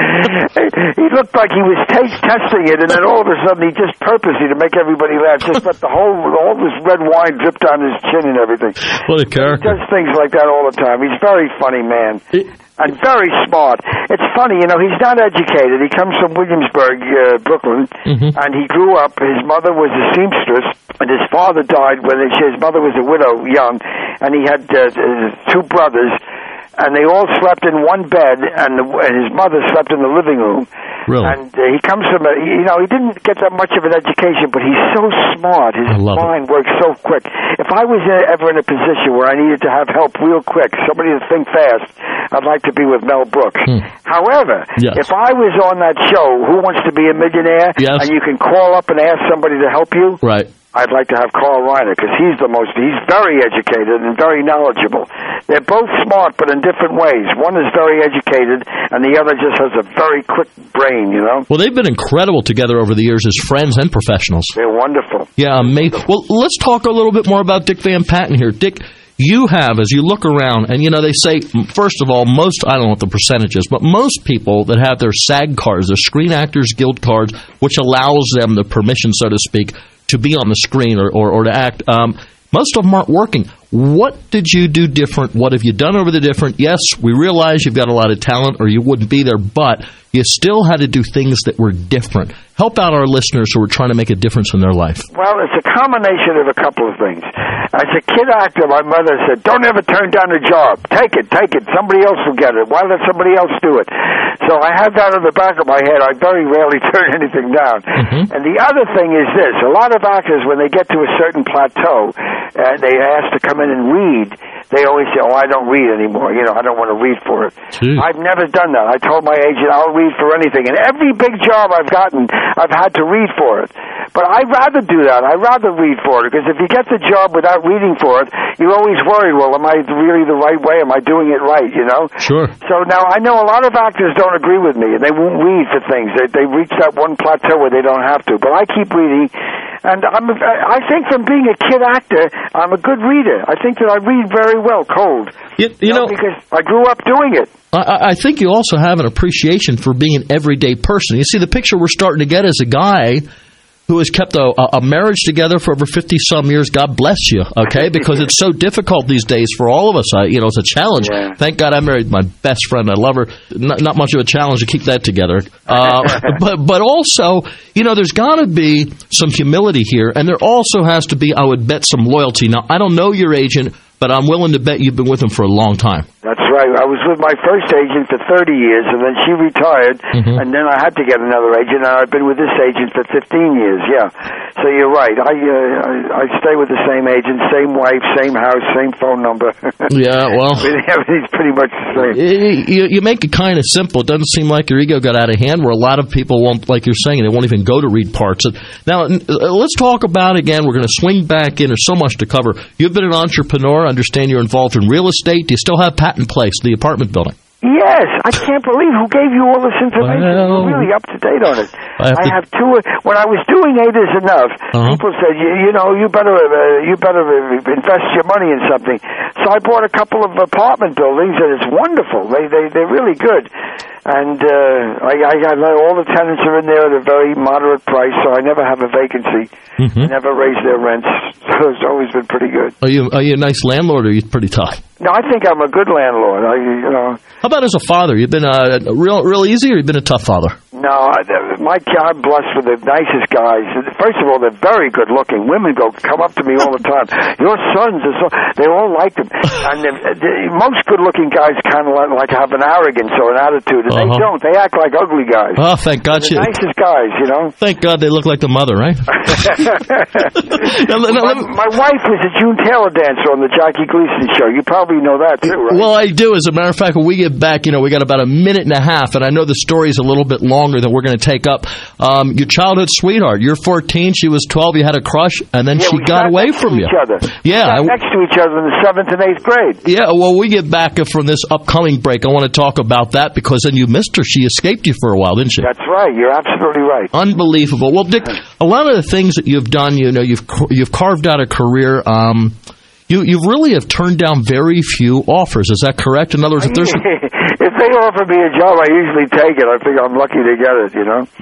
P: He looked like he was testing it, and then all of a sudden, he just purposely, to make everybody laugh, just let all this red wine drip down his chin and everything.
O: What a character.
P: He does things like that all the time. He's a very funny man. And very smart. It's funny, he's not educated. He comes from Williamsburg, Brooklyn, and he grew up. His mother was a seamstress, and his father died when his mother was a widow, young, and he had two brothers, and they all slept in one bed, and his mother slept in the living room.
O: Really?
P: And he comes from he didn't get that much of an education, but he's so smart. His mind works so quick. If I was ever in a position where I needed to have help real quick, somebody to think fast, I'd like to be with Mel Brooks. However, if I was on that show, Who Wants to Be a Millionaire, and you can call up and ask somebody to help you,
O: right?
P: I'd like to have Carl Reiner, because he's very educated and very knowledgeable. They're both smart, but in different ways. One is very educated, and the other just has a very quick brain,
O: Well, they've been incredible together over the years as friends and professionals.
P: They're wonderful.
O: Yeah, amazing. Well, let's talk a little bit more about Dick Van Patten here. Dick, you have, as you look around, and they say, first of all, I don't know what the percentage is, but most people that have their SAG cards, their Screen Actors Guild cards, which allows them the permission, so to speak, to be on the screen or to act, most of them aren't working. What did you do different? What have you done over the different? Yes, we realize you've got a lot of talent or you wouldn't be there, but you still had to do things that were different. Help out our listeners who are trying to make a difference in their life.
P: Well, it's a combination of a couple of things. As a kid actor, my mother said, don't ever turn down a job. Take it. Somebody else will get it. Why let somebody else do it? So I have that in the back of my head. I very rarely turn anything down. And the other thing is this. A lot of actors, when they get to a certain plateau, they ask to come in and read, they always say, I don't read anymore. I don't want to read for it. I've never done that. I told my agent, I'll read for anything. And every big job I've gotten, I've had to read for it. But I'd rather do that. I'd rather read for it, because if you get the job without reading for it, you're always worried, well, am I really the right way? Am I doing it right,
O: Sure.
P: So now I know a lot of actors don't agree with me, and they won't read for things. They reach that one plateau where they don't have to. But I keep reading, and I think from being a kid actor, I'm a good reader. I think that I read very well cold. Because I grew up doing it.
O: I think you also have an appreciation for being an everyday person. You see, the picture we're starting to get is a guy who has kept a marriage together for over 50-some years. God bless you, okay? Because it's so difficult these days for all of us. It's a challenge. Yeah. Thank God I married my best friend. I love her. Not much of a challenge to keep that together. But also, there's got to be some humility here, and there also has to be, I would bet, some loyalty. Now, I don't know your agent, but I'm willing to bet you've been with him for a long time.
P: That's right. I was with my first agent for 30 years, and then she retired, and then I had to get another agent, and I've been with this agent for 15 years, yeah. So you're right. I stay with the same agent, same wife, same house, same phone number.
O: Yeah, well.
P: Everything's pretty much the same.
O: You make it kind of simple. It doesn't seem like your ego got out of hand, where a lot of people won't, like you're saying, they won't even go to read parts. Now, let's talk about, again, we're going to swing back in. There's so much to cover. You've been an entrepreneur. I understand you're involved in real estate. Do you still have Patton Place, the apartment building?
P: Yes, I can't believe who gave you all this information. You're really up to date on it. I have two. When I was doing 8 is Enough, people said, you better invest your money in something. So I bought a couple of apartment buildings, and it's wonderful. They're really good. And I got all the tenants are in there at a very moderate price, so I never have a vacancy. I never raise their rents. So it's always been pretty good.
O: Are you a nice landlord, or are you pretty tough?
P: No, I think I'm a good landlord.
O: How about as a father? You've been real easy, or you've been a tough father?
P: No, I'm blessed with the nicest guys. First of all, they're very good looking. Women come up to me all the time. Your sons are so. They all like them. And most good looking guys kind of like have an arrogance or an attitude, and they don't. They act like ugly guys.
O: Oh, thank God!
P: The nicest guys,
O: Thank God they look like the mother, right?
P: My wife was a June Taylor dancer on the Jackie Gleason show. You probably know that too, right?
O: Well, I do. As a matter of fact, when we get back, we got about a minute and a half, and I know the story's a little bit longer than we're going to take up. Your childhood sweetheart. You're 14. She was 12. You had a crush, and then she got away from you.
P: Yeah, we sat next to each other in the 7th and 8th grade.
O: Yeah. Well, we get back from this upcoming break. I want to talk about that, because then you missed her. She escaped you for a while, didn't she?
P: That's right. You're absolutely right.
O: Unbelievable. Well, Dick, a lot of the things that you've done, you've carved out a career. You really have turned down very few offers. Is that correct? In other words,
P: if they offer me a job, I usually take it. I think I'm lucky to get it.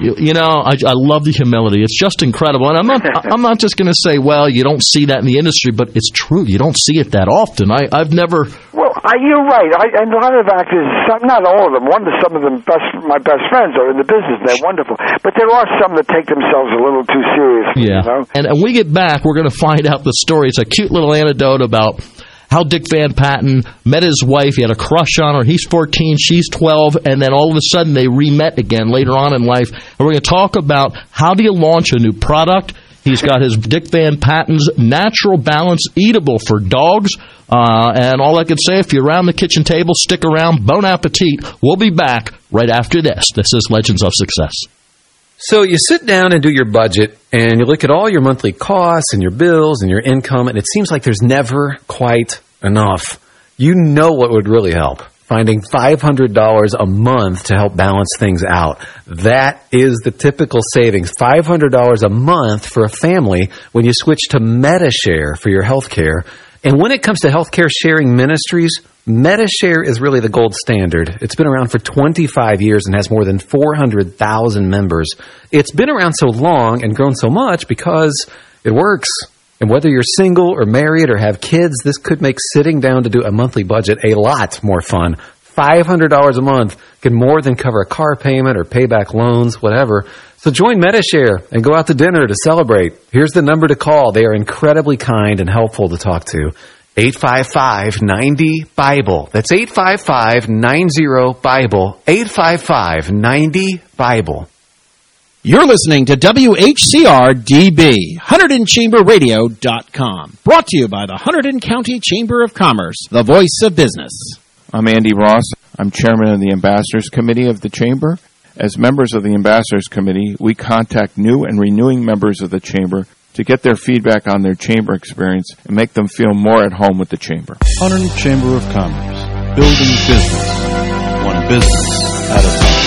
O: I love the humility. It's just incredible. And I'm not just going to say, well, you don't see that in the industry, but it's true. You don't see it that often. I've never.
P: Well, you're right. And a lot of actors, not all of them. Some of them, my best friends are in the business. They're wonderful. But there are some that take themselves a little too seriously.
O: Yeah. And when we get back, we're going to find out the story. It's a cute little anecdote about how Dick Van Patten met his wife. He had a crush on her. He's 14, she's 12, and then all of a sudden they re-met again later on in life. And we're going to talk about how do you launch a new product. He's got his Dick Van Patten's Natural Balance Eatable for dogs. And all I can say, if you're around the kitchen table, stick around. Bon appetit. We'll be back right after this. This is Legends of Success.
G: So you sit down and do your budget, and you look at all your monthly costs and your bills and your income, and it seems like there's never quite enough. You know what would really help? Finding $500 a month to help balance things out. That is the typical savings. $500 a month for a family when you switch to MediShare for your health care. And when it comes to healthcare sharing ministries, MediShare is really the gold standard. It's been around for 25 years and has more than 400,000 members. It's been around so long and grown so much because it works. And whether you're single or married or have kids, this could make sitting down to do a monthly budget a lot more fun. $500 a month can more than cover a car payment or pay back loans, whatever. So join Metashare and go out to dinner to celebrate. Here's the number to call. They are incredibly kind and helpful to talk to. 855-90-BIBLE. That's 855-90-BIBLE. 855-90-BIBLE.
C: You're listening to WHCR-DB, HunterdonChamberRadio.com. Brought to you by the Hunterdon County Chamber of Commerce, the voice of business.
H: I'm Andy Ross. I'm chairman of the Ambassadors Committee of the Chamber. As members of the Ambassadors Committee, we contact new and renewing members of the Chamber to get their feedback on their Chamber experience and make them feel more at home with the Chamber.
A: Hunterdon Chamber of Commerce, building business, one business at a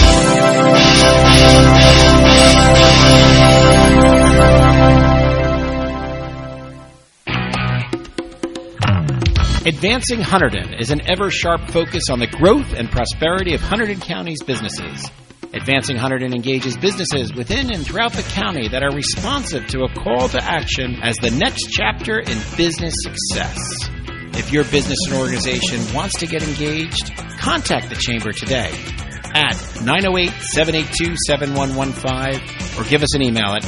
C: Advancing Hunterdon is an ever-sharp focus on the growth and prosperity of Hunterdon County's businesses. Advancing Hunterdon engages businesses within and throughout the county that are responsive to a call to action as the next chapter in business success. If your business and organization wants to get engaged, contact the Chamber today at 908-782-7115 or give us an email at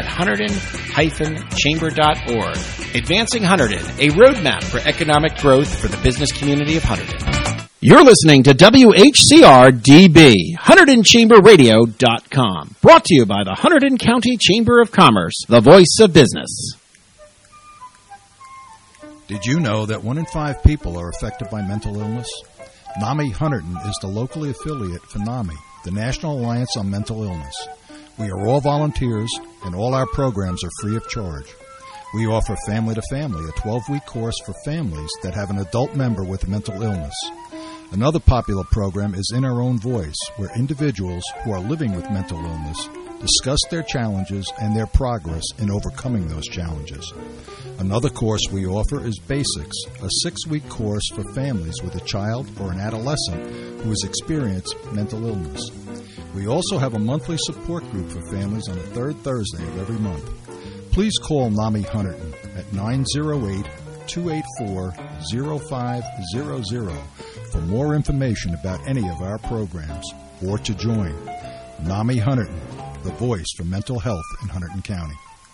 C: info@hunterdon-chamber.org. Advancing Hunterdon, a roadmap for economic growth for the business community of Hunterdon. You're listening to WHCR-DB, HunterdonChamberRadio.com. Brought to you by the Hunterdon County Chamber of Commerce, the voice of business.
I: Did you know that 1 in 5 people are affected by mental illness? NAMI Hunterdon is the locally affiliate for NAMI, the National Alliance on Mental Illness. We are all volunteers, and all our programs are free of charge. We offer Family to Family, a 12-week course for families that have an adult member with mental illness. Another popular program is In Our Own Voice, where individuals who are living with mental illness discuss their challenges and their progress in overcoming those challenges. Another course we offer is Basics, a 6-week course for families with a child or an adolescent who has experienced mental illness. We also have a monthly support group for families on the third Thursday of every month. Please call NAMI Hunterdon at 908-284-0500 for more information about any of our programs or to join. NAMI Hunterdon, the voice for mental health in Hunterdon County.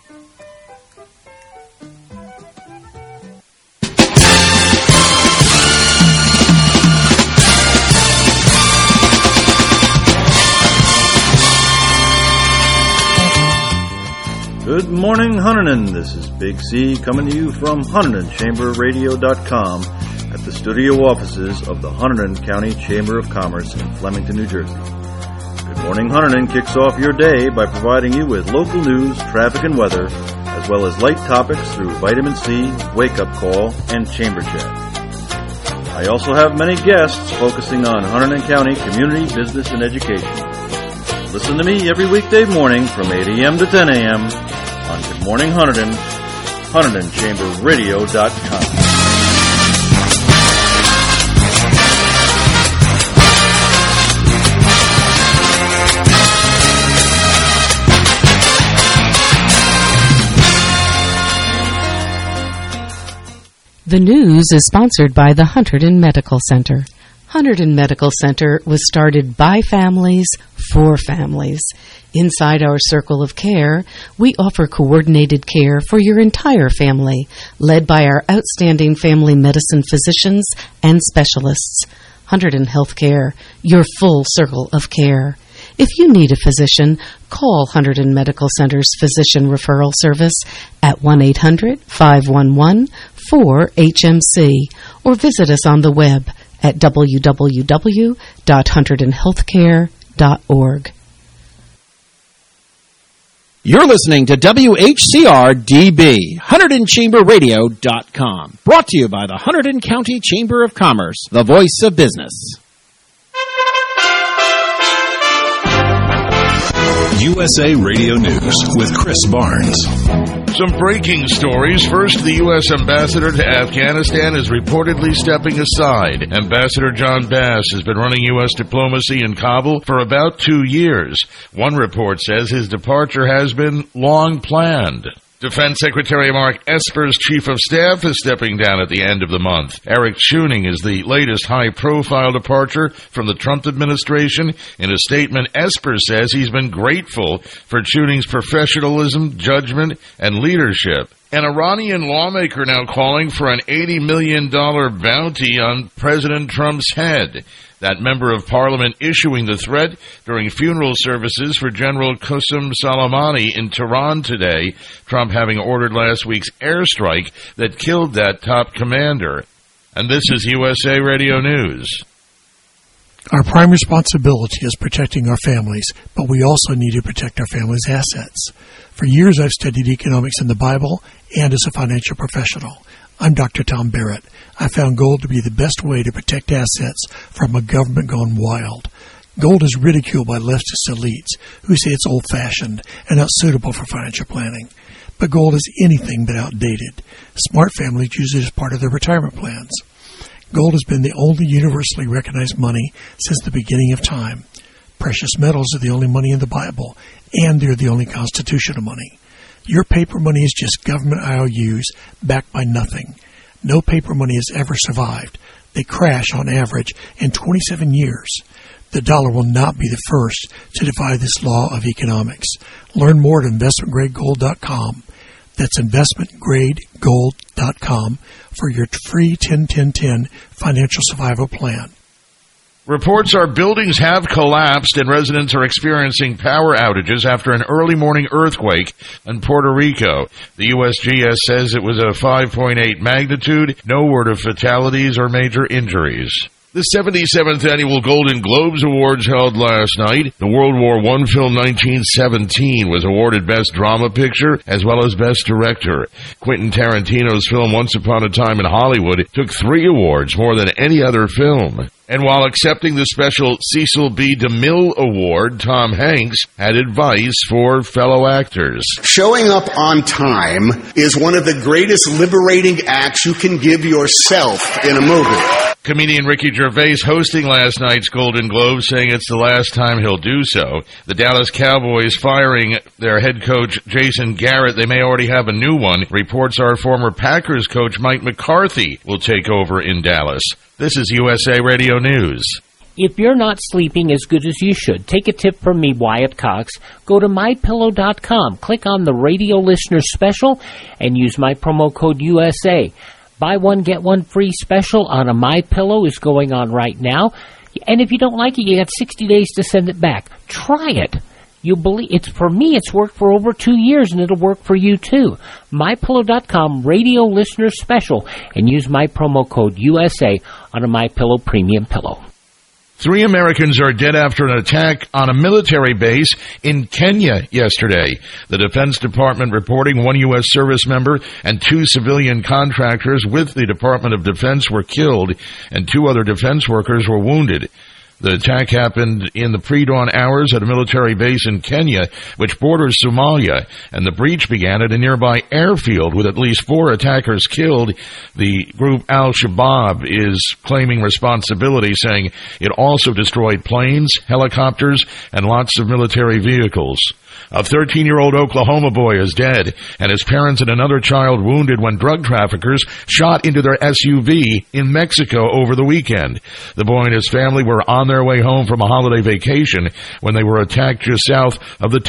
A: Good morning, Hunterdon. This is Big C coming to you from HunterdonChamberRadio.com at the studio offices of the Hunterdon County Chamber of Commerce in Flemington, New Jersey. Good Morning Hunterdon kicks off your day by providing you with local news, traffic, and weather, as well as light topics through Vitamin C, Wake Up Call, and Chamber Chat. I also have many guests focusing on Hunterdon County community, business, and education. Listen to me every weekday morning from 8 a.m. to 10 a.m. on Good Morning Hunterdon, HunterdonChamberRadio.com.
D: The news is sponsored by the Hunterdon Medical Center. Hunterdon Medical Center was started by families for families. Inside our circle of care, we offer coordinated care for your entire family, led by our outstanding family medicine physicians and specialists. Hunterdon Healthcare, your full circle of care. If you need a physician, call Hunterdon Medical Center's Physician Referral Service at 1-800-511-4HMC or visit us on the web at www.hunterdonhealthcare.org.
C: You're listening to WHCR-DB, HunterdonChamberRadio.com. Brought to you by the Hunterdon County Chamber of Commerce, the voice of business.
E: USA Radio News with Chris Barnes.
K: Some breaking stories. First, the U.S. ambassador to Afghanistan is reportedly stepping aside. Ambassador John Bass has been running U.S. diplomacy in Kabul for about 2 years. One report says his departure has been long planned. Defense Secretary Mark Esper's chief of staff is stepping down at the end of the month. Eric Chewning is the latest high-profile departure from the Trump administration. In a statement, Esper says he's been grateful for Chewning's professionalism, judgment, and leadership. An Iranian lawmaker now calling for an $80 million bounty on President Trump's head. That member of parliament issuing the threat during funeral services for General Qasem Soleimani in Tehran today, Trump having ordered last week's airstrike that killed that top commander. And this is USA Radio News.
F: Our prime responsibility is protecting our families, but we also need to protect our families' assets. For years, I've studied economics in the Bible and as a financial professional. I'm Dr. Tom Barrett. I found gold to be the best way to protect assets from a government gone wild. Gold is ridiculed by leftist elites who say it's old-fashioned and not suitable for financial planning. But gold is anything but outdated. Smart families use it as part of their retirement plans. Gold has been the only universally recognized money since the beginning of time. Precious metals are the only money in the Bible, and they're the only constitutional money. Your paper money is just government IOUs backed by nothing. No paper money has ever survived. They crash on average in 27 years. The dollar will not be the first to defy this law of economics. Learn more at investmentgradegold.com. That's investmentgradegold.com for your free 10-10-10 financial survival plan.
K: Reports are buildings have collapsed and residents are experiencing power outages after an early morning earthquake in Puerto Rico. The USGS says it was a 5.8 magnitude. No word of fatalities or major injuries. The 77th Annual Golden Globes Awards held last night. The World War I film 1917 was awarded Best Drama Picture as well as Best Director. Quentin Tarantino's film Once Upon a Time in Hollywood took 3 awards, more than any other film. And while accepting the special Cecil B. DeMille Award, Tom Hanks had advice for fellow actors.
J: Showing up on time is one of the greatest liberating acts you can give yourself in a movie.
K: Comedian Ricky Gervais hosting last night's Golden Globe, saying it's the last time he'll do so. The Dallas Cowboys firing their head coach Jason Garrett. They may already have a new one. Reports are former Packers coach Mike McCarthy will take over in Dallas. This is USA Radio News.
L: If you're not sleeping as good as you should, take a tip from me, Wyatt Cox. Go to MyPillow.com, click on the radio listener special, and use my promo code USA. Buy one, get one free special on a MyPillow is going on right now. And if you don't like it, you got 60 days to send it back. Try it. You believe it's for me, it's worked for over 2 years, and it'll work for you too. MyPillow.com radio listener special, and use my promo code USA on a MyPillow premium pillow.
K: 3 Americans are dead after an attack on a military base in Kenya yesterday. The Defense Department reporting 1 U.S. service member and 2 civilian contractors with the Department of Defense were killed, and 2 other defense workers were wounded. The attack happened in the pre-dawn hours at a military base in Kenya, which borders Somalia, and the breach began at a nearby airfield with at least 4 attackers killed. The group Al-Shabaab is claiming responsibility, saying it also destroyed planes, helicopters, and lots of military vehicles. A 13-year-old Oklahoma boy is dead, and his parents and another child wounded when drug traffickers shot into their SUV in Mexico over the weekend. The boy and his family were on their way home from a holiday vacation when they were attacked just south of the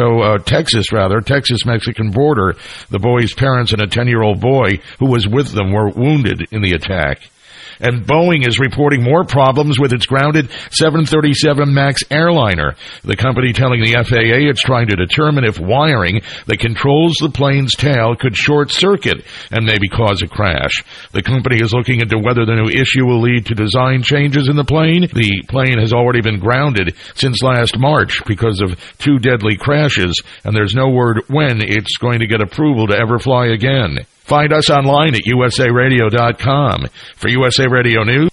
K: Texas-Mexican border. The boy's parents and a 10-year-old boy who was with them were wounded in the attack. And Boeing is reporting more problems with its grounded 737 MAX airliner. The company telling the FAA it's trying to determine if wiring that controls the plane's tail could short circuit and maybe cause a crash. The company is looking into whether the new issue will lead to design changes in the plane. The plane has already been grounded since last March because of 2 deadly crashes, and there's no word when it's going to get approval to ever fly again. Find us online at usaradio.com. For USA Radio News.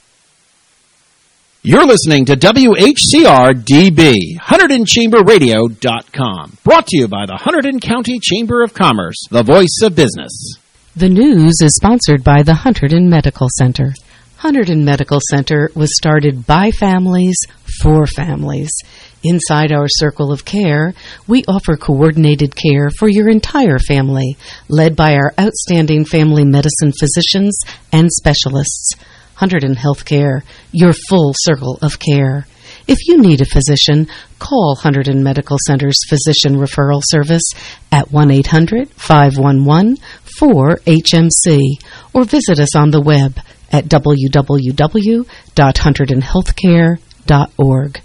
C: You're listening to WHCR-DB, HunterdonChamberRadio.com. Brought to you by the Hunterdon County Chamber of Commerce, the voice of business.
D: The news is sponsored by the Hunterdon Medical Center. Hunterdon Medical Center was started by families for families. Inside our circle of care, we offer coordinated care for your entire family, led by our outstanding family medicine physicians and specialists. Hunterdon Healthcare, your full circle of care. If you need a physician, call Hunterdon Medical Center's Physician Referral Service at 1-800-511-4HMC or visit us on the web at www.hunterdonhealthcare.org.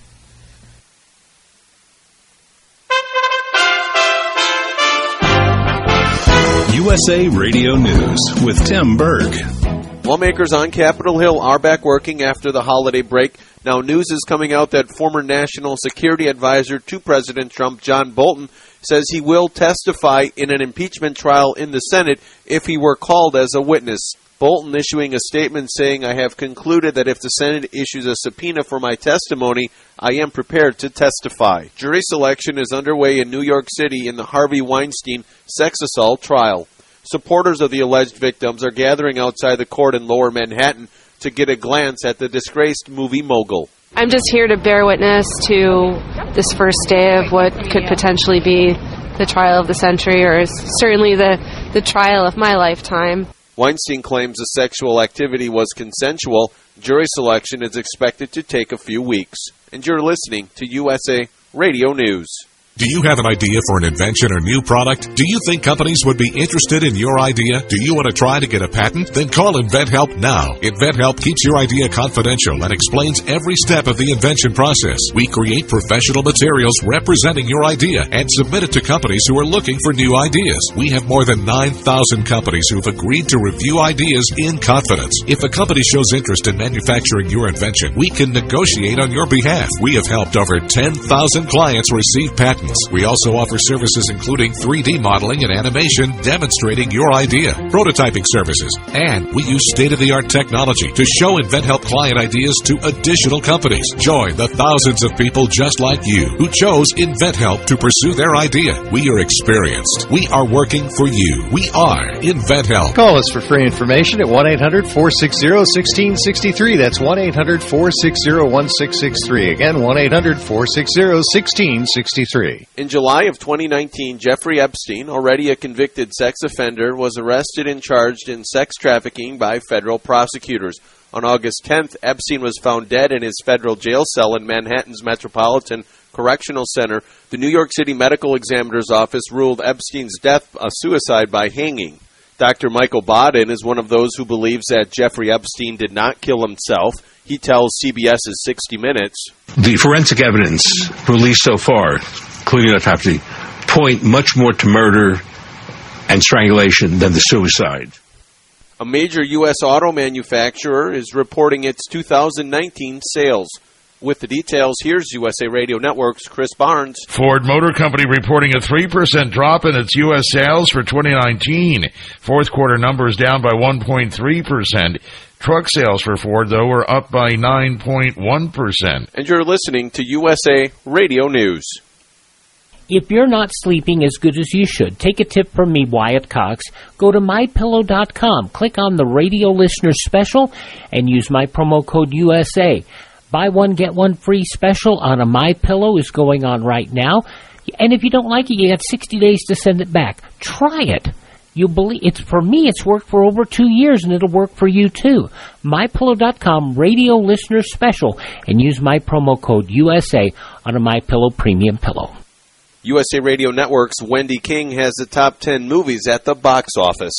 E: USA Radio News with Tim Berg.
B: Lawmakers on Capitol Hill are back working after the holiday break. Now, news is coming out that former National Security Advisor to President Trump, John Bolton, says he will testify in an impeachment trial in the Senate if he were called as a witness. Bolton issuing a statement saying, "I have concluded that if the Senate issues a subpoena for my testimony, I am prepared to testify." Jury selection is underway in New York City in the Harvey Weinstein sex assault trial. Supporters of the alleged victims are gathering outside the court in Lower Manhattan to get a glance at the disgraced movie mogul.
M: I'm just here to bear witness to this first day of what could potentially be the trial of the century, or certainly the trial of my lifetime.
B: Weinstein claims the sexual activity was consensual. Jury selection is expected to take a few weeks. And you're listening to USA Radio News.
N: Do you have an idea for an invention or new product? Do you think companies would be interested in your idea? Do you want to try to get a patent? Then call InventHelp now. InventHelp keeps your idea confidential and explains every step of the invention process. We create professional materials representing your idea and submit it to companies who are looking for new ideas. We have more than 9,000 companies who've agreed to review ideas in confidence. If a company shows interest in manufacturing your invention, we can negotiate on your behalf. We have helped over 10,000 clients receive patents. We also offer services including 3D modeling and animation demonstrating your idea, prototyping services, and we use state-of-the-art technology to show InventHelp client ideas to additional companies. Join the thousands of people just like you who chose InventHelp to pursue their idea. We are experienced. We are working for you. We are InventHelp.
Q: Call us for free information at 1-800-460-1663. That's 1-800-460-1663. Again, 1-800-460-1663.
B: In July of 2019, Jeffrey Epstein, already a convicted sex offender, was arrested and charged in sex trafficking by federal prosecutors. On August 10th, Epstein was found dead in his federal jail cell in Manhattan's Metropolitan Correctional Center. The New York City Medical Examiner's Office ruled Epstein's death a suicide by hanging. Dr. Michael Baden is one of those who believes that Jeffrey Epstein did not kill himself. He tells CBS's 60 Minutes.
Y: The forensic evidence released so far, including autopsy, point much more to murder and strangulation than the suicide.
B: A major U.S. auto manufacturer is reporting its 2019 sales. With the details, here's USA Radio Network's Chris Barnes.
K: Ford Motor Company reporting a 3% drop in its U.S. sales for 2019. Fourth quarter numbers down by 1.3%. Truck sales for Ford, though, were up by 9.1%.
B: And you're listening to USA Radio News.
L: If you're not sleeping as good as you should, take a tip from me, Wyatt Cox. Go to MyPillow.com, click on the radio listener special, and use my promo code USA. Buy one, get one free special on a MyPillow is going on right now. And if you don't like it, you got 60 days to send it back. Try it. You believe it's for me, it's worked for over 2 years, and it'll work for you too. MyPillow.com radio listener special, and use my promo code USA on a MyPillow premium pillow.
B: USA Radio Network's Wendy King has the top 10 movies at the box office.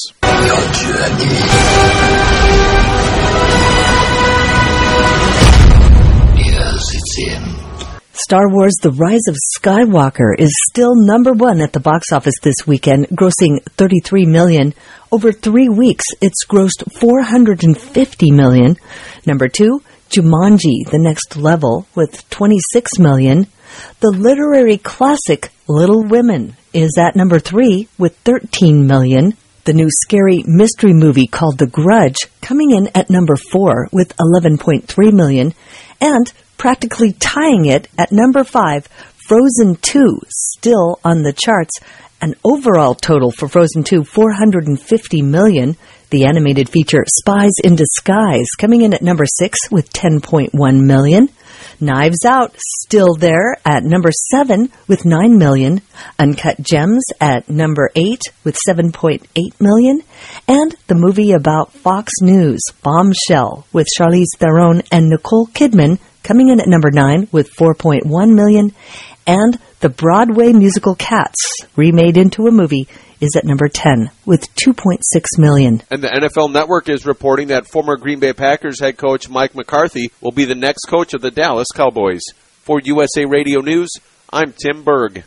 Z: Yes, it's in. Star Wars The Rise of Skywalker is still number one at the box office this weekend, grossing $33 million. Over 3 weeks, it's grossed $450 million. Number two, Jumanji, The Next Level, with $26 million. The literary classic Little Women is at number 3 with $13 million. The new scary mystery movie called The Grudge coming in at number 4 with $11.3 million. And practically tying it at number 5, Frozen 2, still on the charts. An overall total for Frozen 2, $450 million. The animated feature Spies in Disguise coming in at number 6 with $10.1 million. Knives Out still there at number 7 with 9 million. Uncut Gems at number 8 with 7.8 million. And the movie about Fox News, Bombshell, with Charlize Theron and Nicole Kidman coming in at number 9 with 4.1 million. And the Broadway musical Cats, remade into a movie, is at number 10 with 2.6 million.
B: And the NFL Network is reporting that former Green Bay Packers head coach Mike McCarthy will be the next coach of the Dallas Cowboys. For USA Radio News, I'm Tim Berg.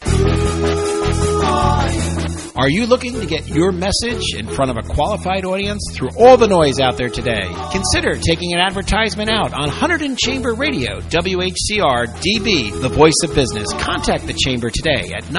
C: Are you looking to get your message in front of a qualified audience through all the noise out there today? Consider taking an advertisement out on Hunterdon Chamber Radio, WHCR DB, the voice of business. Contact the Chamber today at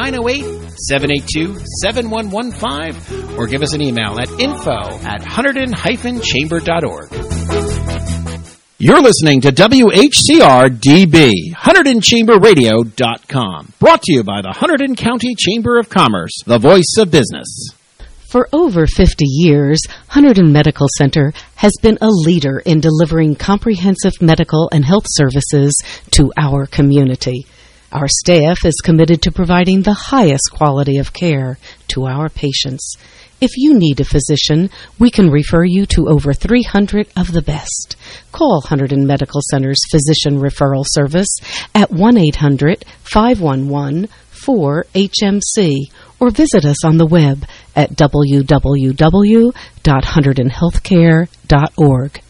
C: 908-782-7115 or give us an email at info@hunterdon-chamber.org. You're listening to WHCR DB, HunterdonChamberRadio.com. Brought to you by the Hunterdon County Chamber of Commerce, the voice of business.
D: For over 50 years, Hunterdon Medical Center has been a leader in delivering comprehensive medical and health services to our community. Our staff is committed to providing the highest quality of care to our patients. If you need a physician, we can refer you to over 300 of the best. Call Hunterdon Medical Center's Physician Referral Service at 1-800-511-4HMC or visit us on the web at www.hunterdonhealthcare.org.